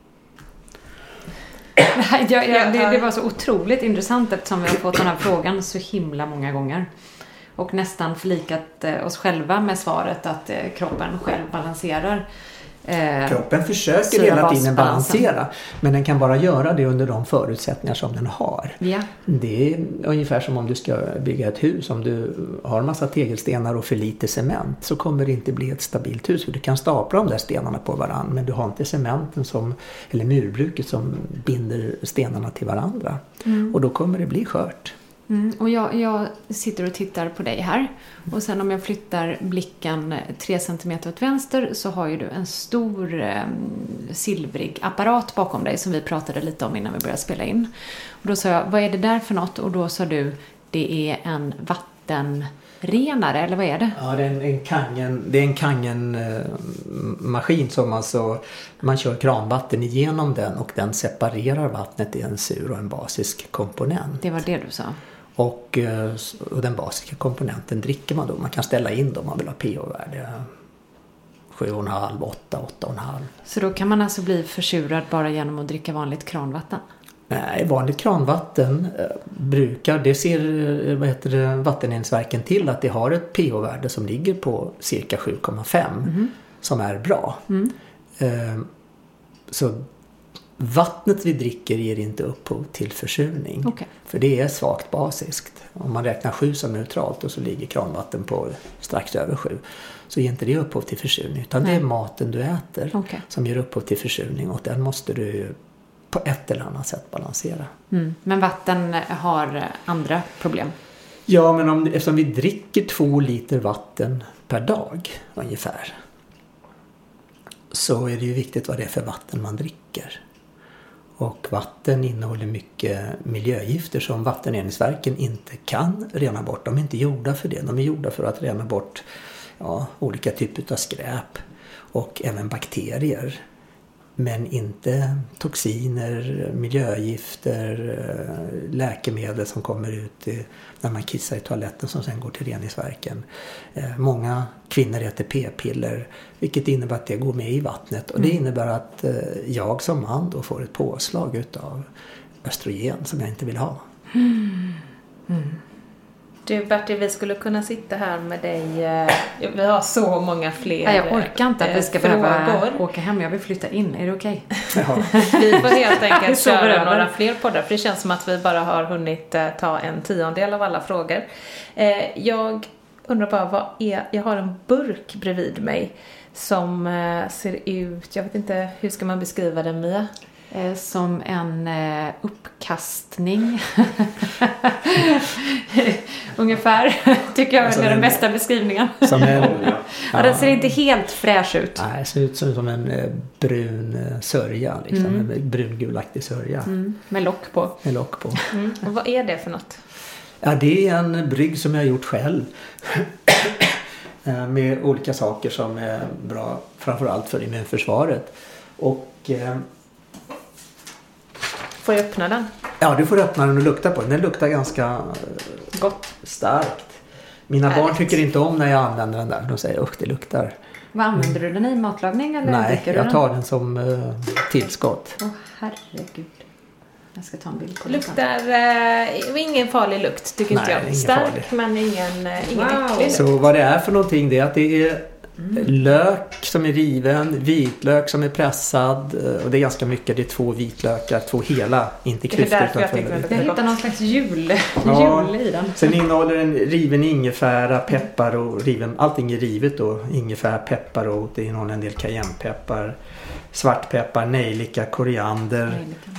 Ja, ja, det, det var så otroligt intressant eftersom vi har fått den här frågan så himla många gånger. Och nästan förlikat eh, oss själva med svaret att eh, kroppen själv balanserar. Eh, Kroppen försöker hela tiden balansera, men den kan bara göra det under de förutsättningar som den har. Ja. Det är ungefär som om du ska bygga ett hus. Om du har massa tegelstenar och för lite cement, så kommer det inte bli ett stabilt hus. För du kan stapla de där stenarna på varann, men du har inte cementen som, eller murbruket som binder stenarna till varandra. Mm. Och då kommer det bli skört. Mm, och jag, jag sitter och tittar på dig här. Och sen om jag flyttar blicken tre centimeter åt vänster så har ju du en stor eh, silvrig apparat bakom dig som vi pratade lite om innan vi började spela in. Och då sa jag, vad är det där för något? Och då sa du, det är en vattenrenare, eller vad är det? Ja, det är en, en Kangen, det är en Kangen eh, maskin som alltså, man kör kranvatten igenom den och den separerar vattnet i en sur och en basisk komponent. Det var det du sa. Och, och den basiska komponenten dricker man då. Man kan ställa in då om man vill ha pH-värde sju komma fem, åtta, åtta komma fem. Så då kan man alltså bli försurad bara genom att dricka vanligt kranvatten? Nej, vanligt kranvatten brukar, det ser vad heter det, vattenreningsverken till att det har ett pH-värde som ligger på cirka sju komma fem mm. som är bra. Mm. Så vattnet vi dricker ger inte upphov till försurning. Okay. För det är svagt basiskt. Om man räknar sju som neutralt och så ligger kranvatten på strax över sju. Så ger inte det upphov till försurning. Utan Nej. Det är maten du äter okay. som ger upphov till försurning. Och den måste du på ett eller annat sätt balansera. Mm. Men vatten har andra problem? Ja, men om, eftersom vi dricker två liter vatten per dag ungefär. Så är det ju viktigt vad det är för vatten man dricker. Och vatten innehåller mycket miljögifter som vattenreningsverken inte kan rena bort. De är inte gjorda för det. De är gjorda för att rena bort ja, olika typer av skräp och även bakterier. Men inte toxiner, miljögifter, läkemedel som kommer ut i, när man kissar i toaletten som sen går till reningsverken. Eh, många kvinnor äter p-piller vilket innebär att det går med i vattnet. Och mm. det innebär att eh, jag som man då får ett påslag utav östrogen som jag inte vill ha. Mm. Mm. Du Bertil, vi skulle kunna sitta här med dig. Vi har så många fler Nej, jag orkar inte att vi ska frågor. behöva åka hem. Jag vill flytta in. Är det okej? Okay? Ja. Vi får helt enkelt köra några fler poddar. För det känns som att vi bara har hunnit ta en tiondel av alla frågor. Jag undrar bara, vad är... Jag har en burk bredvid mig som ser ut... Jag vet inte, hur ska man beskriva den, Mia? Som en eh, uppkastning. Ungefär. Tycker jag alltså är den bästa beskrivningen. Som en, ja. Ja, den ser inte helt fräsch ut. Nej, det ser ut som, som en eh, brun eh, sörja. Liksom. Mm. En brungulaktig sörja. Mm. Med lock på. Med lock på. Mm. Och vad är det för något? Ja, det är en brygg som jag har gjort själv. Med olika saker som är bra. Framförallt för immunförsvaret. Och... Eh, Får jag öppna den? Ja, du får öppna den och lukta på den. Den luktar ganska gott, starkt. Mina Härligt. barn tycker inte om när jag använder den där. De säger, usch, det luktar. Vad använder du den i? Matlagning? Eller Nej, jag den? tar den som uh, tillskott. Åh, oh, herregud. Jag ska ta en bild på den. Luktar uh, ingen farlig lukt, tycker Nej, inte jag. Ingen Stark, farlig. men ingen, uh, ingen wow. äcklig. Så vad det är för någonting, det är att det är Mm. lök som är riven, vitlök som är pressad och det är ganska mycket, det är två vitlökar, två hela, inte klyftor. Det är därför jag tycker att jag hittar någon slags jul, ja, jul i den. Sen innehåller den riven ingefära, peppar och riven, allting är rivet då, ingefära, peppar och det innehåller en del cayennepeppar, svartpeppar, nejlika, koriander. Nejlika.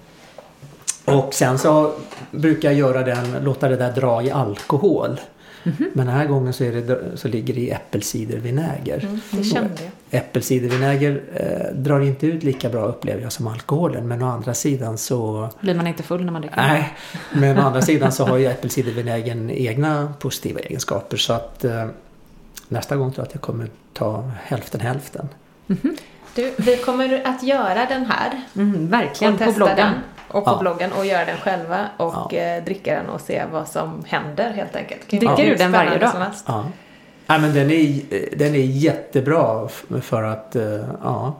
Och sen så brukar jag göra den, låta det där dra i alkohol. Mm-hmm. Men den här gången så, är det, så ligger det i äppelcidervinäger. Mm, det kände jag. Äppelcidervinäger eh, drar inte ut lika bra, upplever jag, som alkoholen. Men å andra sidan så... Blir man inte full när man dricker? Nej, men å andra sidan så har ju äppelcidervinägern egna positiva egenskaper. Så att eh, nästa gång tror jag att jag kommer ta hälften hälften. Mm-hmm. Du, vi kommer att göra den här. Mm, verkligen, på bloggen. Den. Och på ja. bloggen och göra den själva och ja. eh, dricka den och se vad som händer helt enkelt. Dricker ja. du den varje dag? Ja. Ja, men den är, den är jättebra för att ja,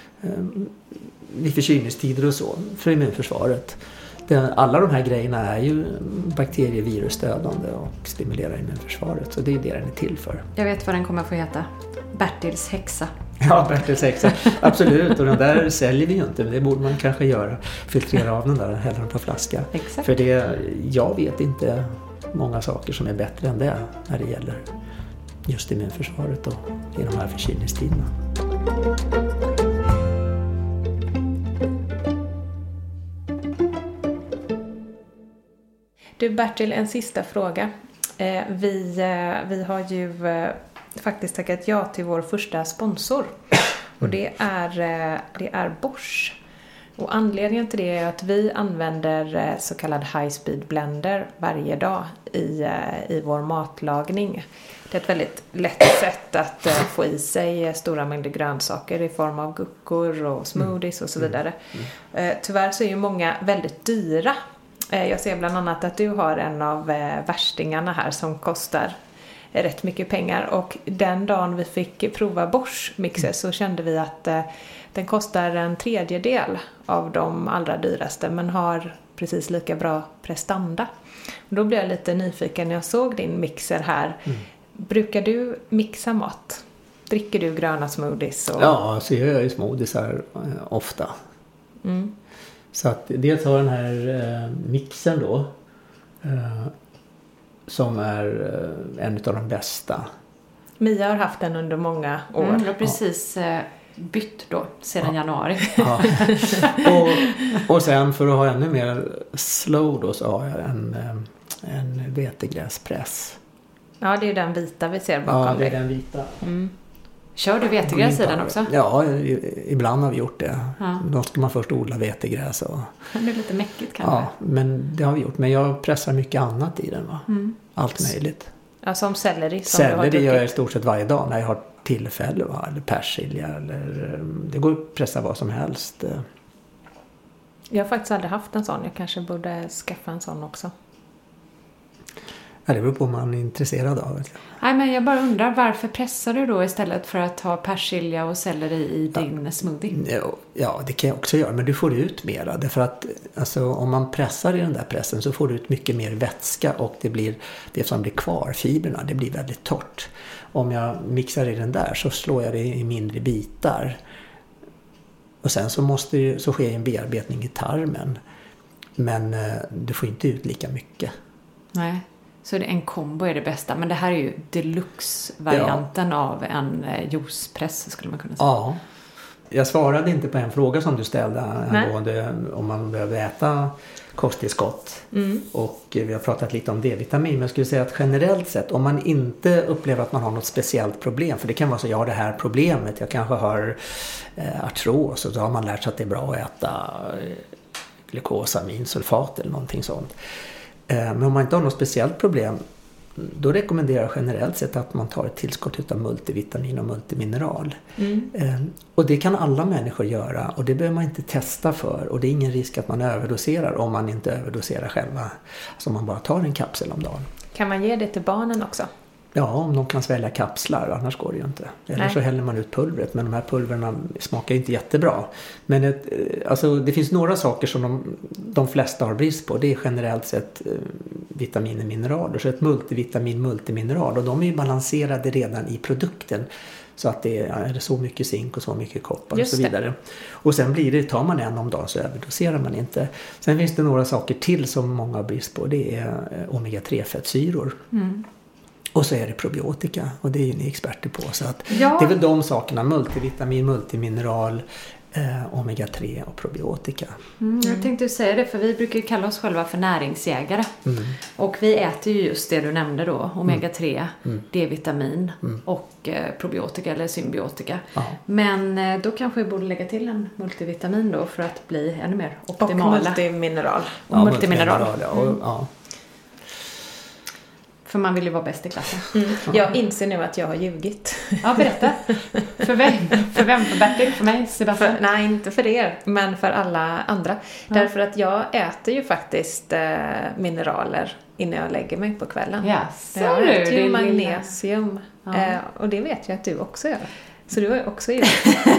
vid förkylningstider och så, för immunförsvaret. Den, alla de här grejerna är ju bakterievirusdödande och stimulerar immunförsvaret, så det är det den är till för. Jag vet vad den kommer få heta. Bertils häxa. Ja, Bertils häxa. Absolut. Och den där säljer vi ju inte. Men det borde man kanske göra. Filtrera av den där och hälla den på flaska. Exakt. För det, jag vet inte många saker som är bättre än det när det gäller just immunförsvaret och i de här förkylningstiderna. Du Bertil, en sista fråga. Eh, vi, eh, vi har ju eh, faktiskt tackat ja till vår första sponsor. Och det är, eh, det är Bosch. Och anledningen till det är att vi använder eh, så kallad high speed blender varje dag i, eh, i vår matlagning. Det är ett väldigt lätt sätt att eh, få i sig stora mängder grönsaker i form av guckor och smoothies och så vidare. Eh, tyvärr så är ju många väldigt dyra. Eh, jag ser bland annat att du har en av eh, värstingarna här som kostar eh, rätt mycket pengar. Och den dagen vi fick prova Bosch mixer så kände vi att eh, den kostar en tredjedel av de allra dyraste men har precis lika bra prestanda. Och då blev jag lite nyfiken när jag såg din mixer här. Mm. Brukar du mixa mat? Dricker du gröna smoothies? Och... Ja, alltså jag gör ju smoothies här eh, ofta. Mm. Så att dels har den här eh, mixen då eh, som är eh, en av de bästa. Mia har haft den under många år. Mm, jag har precis eh, bytt då, sedan ja. januari. Ja. och, och sen för att ha ännu mer slow då så har jag en, en vetegräspress. Ja, det är den vita vi ser bakom dig. Ja, det är den vita. Mm. Kör du vetegräs i den också? Ja, ibland har vi gjort det. Ja. Då ska man först odla vetegräs. Och... Det är lite mäckigt kanske. Ja, men det har vi gjort. Men jag pressar mycket annat i den va? Mm. Allt möjligt. Ja, som selleri. Som selleri gör jag i stort sett varje dag när jag har tillfälle. Va? Eller persilja. Eller, det går att pressa vad som helst. Jag har faktiskt aldrig haft en sån. Jag kanske borde skaffa en sån också. Ja, det beror på om man är intresserad av det. Nej, men jag bara undrar, varför pressar du då istället för att ha persilja och selleri i din ja. smoothie? Ja, ja, det kan jag också göra. Men du får ut mera. Därför att alltså, om man pressar i den där pressen så får du ut mycket mer vätska. Och det, blir, det som blir kvar, fibrerna, det blir väldigt torrt. Om jag mixar i den där så slår jag det i mindre bitar. Och sen så, måste, så sker en bearbetning i tarmen. Men eh, du får inte ut lika mycket. Nej. Så en kombo är det bästa. Men det här är ju deluxe-varianten ja. av en juicepress skulle man kunna säga. Ja. Jag svarade inte på en fråga som du ställde angående om man behöver äta kosttillskott. Mm. Och vi har pratat lite om D-vitamin. Men jag skulle säga att generellt sett, om man inte upplever att man har något speciellt problem. För det kan vara så, jag har det här problemet. Jag kanske har eh, artros. Och så har man lärt sig att det är bra att äta eh, glukosaminsulfat eller någonting sånt. Men om man inte har något speciellt problem, då rekommenderar jag generellt sett att man tar ett tillskott av multivitamin och multimineral. Mm. Och det kan alla människor göra och det behöver man inte testa för. Och det är ingen risk att man överdoserar om man inte överdoserar själva. Alltså om man bara tar en kapsel om dagen. Kan man ge det till barnen också? Ja, om de kan svälja kapslar, annars går det ju inte. Eller Nej. så häller man ut pulvret, men de här pulverna smakar inte jättebra. Men ett, alltså, det finns några saker som de, de flesta har brist på. Det är generellt sett eh, vitaminer och mineraler. Så ett multivitamin, multimineral. Och de är ju balanserade redan i produkten. Så att det är, är det så mycket zink och så mycket koppar Just och så vidare. Det. Och sen blir det, tar man en om dagen så överdoserar man inte. Sen finns det några saker till som många har brist på. Det är eh, omega tre fettsyror. Mm. Och så är det probiotika och det är ju ni experter på. Så att ja. det är väl de sakerna, multivitamin, multimineral, eh, omega tre och probiotika. Mm, jag tänkte säga det, för vi brukar kalla oss själva för näringsjägare. Mm. Och vi äter ju just det du nämnde då, omega tre, mm. D-vitamin mm. och eh, probiotika eller symbiotika. Ja. Men eh, då kanske vi borde lägga till en multivitamin då för att bli ännu mer optimala. Och multimineral. Och ja, multimineral. multimineral ja. Och, ja. För man vill ju vara bäst i klassen. Mm. Jag inser nu att jag har ljugit. Ja, berätta. För vem? För vem? För Bertil? För mig? Sebastian? För, nej, inte för er. Men för alla andra. Ja. Därför att jag äter ju faktiskt eh, mineraler innan jag lägger mig på kvällen. Ja, så jag du. äter ju magnesium. Ja. Eh, och det vet jag att du också gör. Så du har ju också gjort.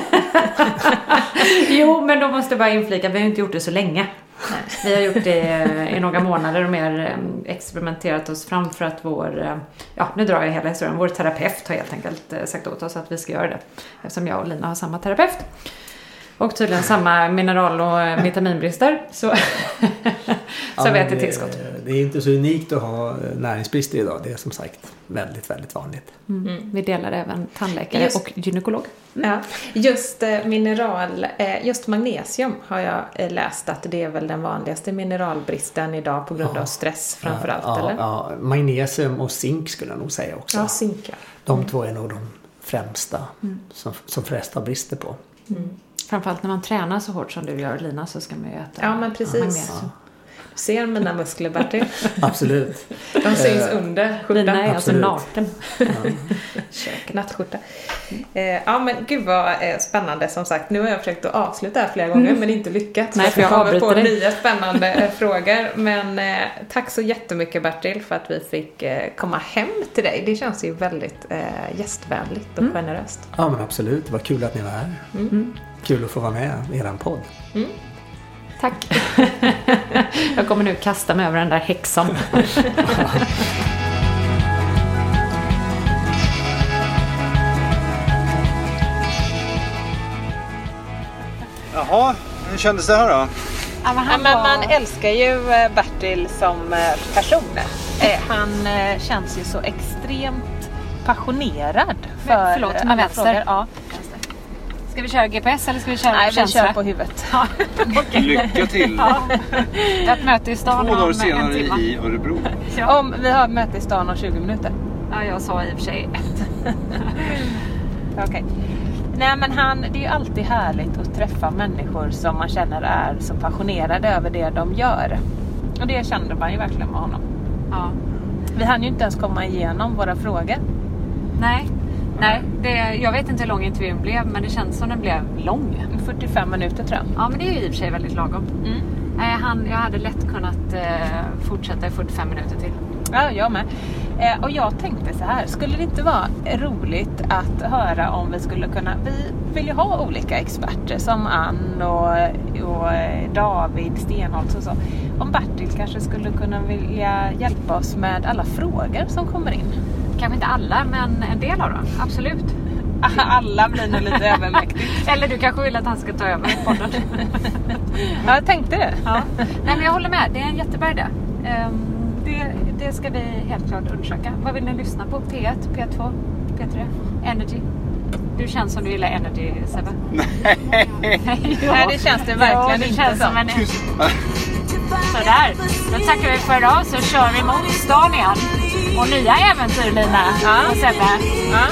Jo, men då måste jag bara inflika. Vi har inte gjort det så länge. Nej. Vi har gjort det i några månader och mer experimenterat oss fram för att vår, ja nu drar jag hela historien, vår terapeut har helt enkelt sagt åt oss att vi ska göra det. Eftersom jag och Lina har samma terapeut. Och tydligen samma mineral- och vitaminbrister. Så, så ja, vi äter tillskott. Det är inte så unikt att ha näringsbrister idag. Det är som sagt väldigt, väldigt vanligt. Mm. Mm. Vi delar även tandläkare just, och gynekolog. Mm. Ja, just eh, mineral, eh, just magnesium har jag eh, läst att det är väl den vanligaste mineralbristen idag på grund ja. av stress framförallt, ja, eller? Ja, magnesium och zink skulle jag nog säga också. Ja, zink, ja. De mm. två är nog de främsta mm. som, som flesta har brister på. Mm. Framförallt när man tränar så hårt som du gör, Lina, så ska man ju äta ja, men precis. magnesium. Ja. Ser mina muskler, Bertil? Absolut. De syns uh, under skjortan. Lina är alltså naken. Ja. Nattskjorta. Uh, ja, men gud vad uh, spännande som sagt. Nu har jag försökt att avsluta här flera gånger mm. men inte lyckats. Nej, för jag kommer på dig. nya spännande uh, frågor. Men uh, tack så jättemycket, Bertil, för att vi fick uh, komma hem till dig. Det känns ju väldigt uh, gästvänligt och mm. generöst. Ja, men absolut. Det var kul att ni var här. Mm. Mm. Kul att få vara med i eran podd. Mm. Tack. Jag kommer nu kasta mig över den där häxan. Jaha, hur kändes det här då? Ja, men, han ja, men man älskar ju Bertil som person. Han känns ju så extremt passionerad för men, förlåt, alla frågor. Ja. Ska vi köra G P S eller ska vi köra Nej, känsla? vi kör på huvudet. Ja. Okay. Lycka till. Ja. Ett möte i stan Två dagar senare i Örebro. Ja. Om vi har ett möte i stan om tjugo minuter. Ja, jag sa i och för sig ett. Okej. Okay. Nej, men han, det är ju alltid härligt att träffa människor som man känner är så passionerade över det de gör. Och det kände man ju verkligen med honom. Ja. Vi hann ju inte ens komma igenom våra frågor. Nej. Nej, det, jag vet inte hur lång intervjun blev, men det känns som den blev lång. fyrtiofem minuter tror jag. Ja, men det är ju i och för sig väldigt lagom. Mm. Eh, han, jag hade lätt kunnat eh, fortsätta i fyrtiofem minuter till. Ja, jag med. Eh, och jag tänkte så här, skulle det inte vara roligt att höra om vi skulle kunna, vi vill ju ha olika experter som Ann och, och David Stenholt och så. Om Bertil kanske skulle kunna vilja hjälpa oss med alla frågor som kommer in. Kanske inte alla, men en del av dem. Absolut. Alla blir nog lite övermäktigt. Eller du kanske vill att han ska ta över podden. Ja, jag tänkte det. Ja. Nej, men jag håller med. Det är en jättebra idé. Um, det, det ska vi helt klart undersöka. Vad vill ni lyssna på? P ett, P två, P tre? Energy? Du känns som du gillar Energy, Sebbe. Nej. Ja. Nej, det känns det verkligen ja, det inte känns som en... Sådär. Då tackar vi för idag, så kör vi mot stan igen. Och nya äventyr, Lina. Ja. Och Sebbe. Ja.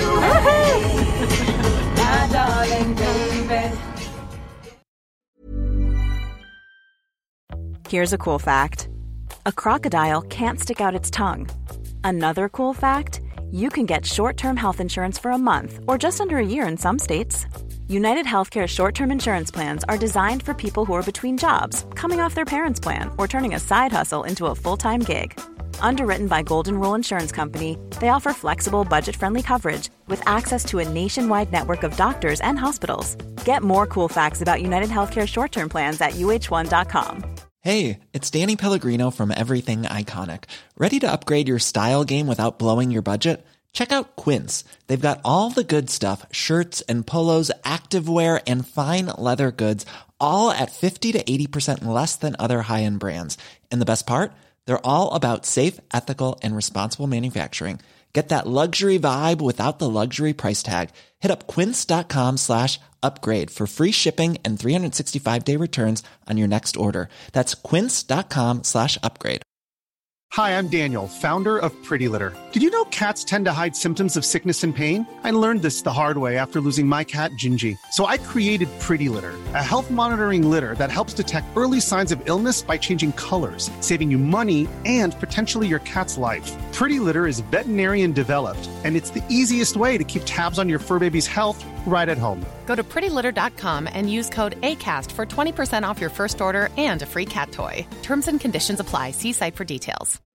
Here's a cool fact. A crocodile can't stick out its tongue. Another cool fact, you can get short-term health insurance for a month or just under a year in some states. United Healthcare short-term insurance plans are designed for people who are between jobs, coming off their parents' plan, or turning a side hustle into a full-time gig. Underwritten by Golden Rule Insurance Company, they offer flexible, budget-friendly coverage with access to a nationwide network of doctors and hospitals. Get more cool facts about United Healthcare short-term plans at U H one dot com. Hey, it's Danny Pellegrino from Everything Iconic. Ready to upgrade your style game without blowing your budget? Check out Quince. They've got all the good stuff, shirts and polos, activewear, and fine leather goods, all at fifty to eighty percent less than other high-end brands. And the best part? They're all about safe, ethical, and responsible manufacturing. Get that luxury vibe without the luxury price tag. Hit up quince.com slash upgrade for free shipping and three sixty-five day returns on your next order. That's quince.com slash upgrade. Hi, I'm Daniel, founder of Pretty Litter. Did you know cats tend to hide symptoms of sickness and pain? I learned this the hard way after losing my cat, Gingy. So I created Pretty Litter, a health monitoring litter that helps detect early signs of illness by changing colors, saving you money and potentially your cat's life. Pretty Litter is veterinarian developed, and it's the easiest way to keep tabs on your fur baby's health right at home. Go to pretty litter dot com and use code ACAST for twenty percent off your first order and a free cat toy. Terms and conditions apply. See site for details.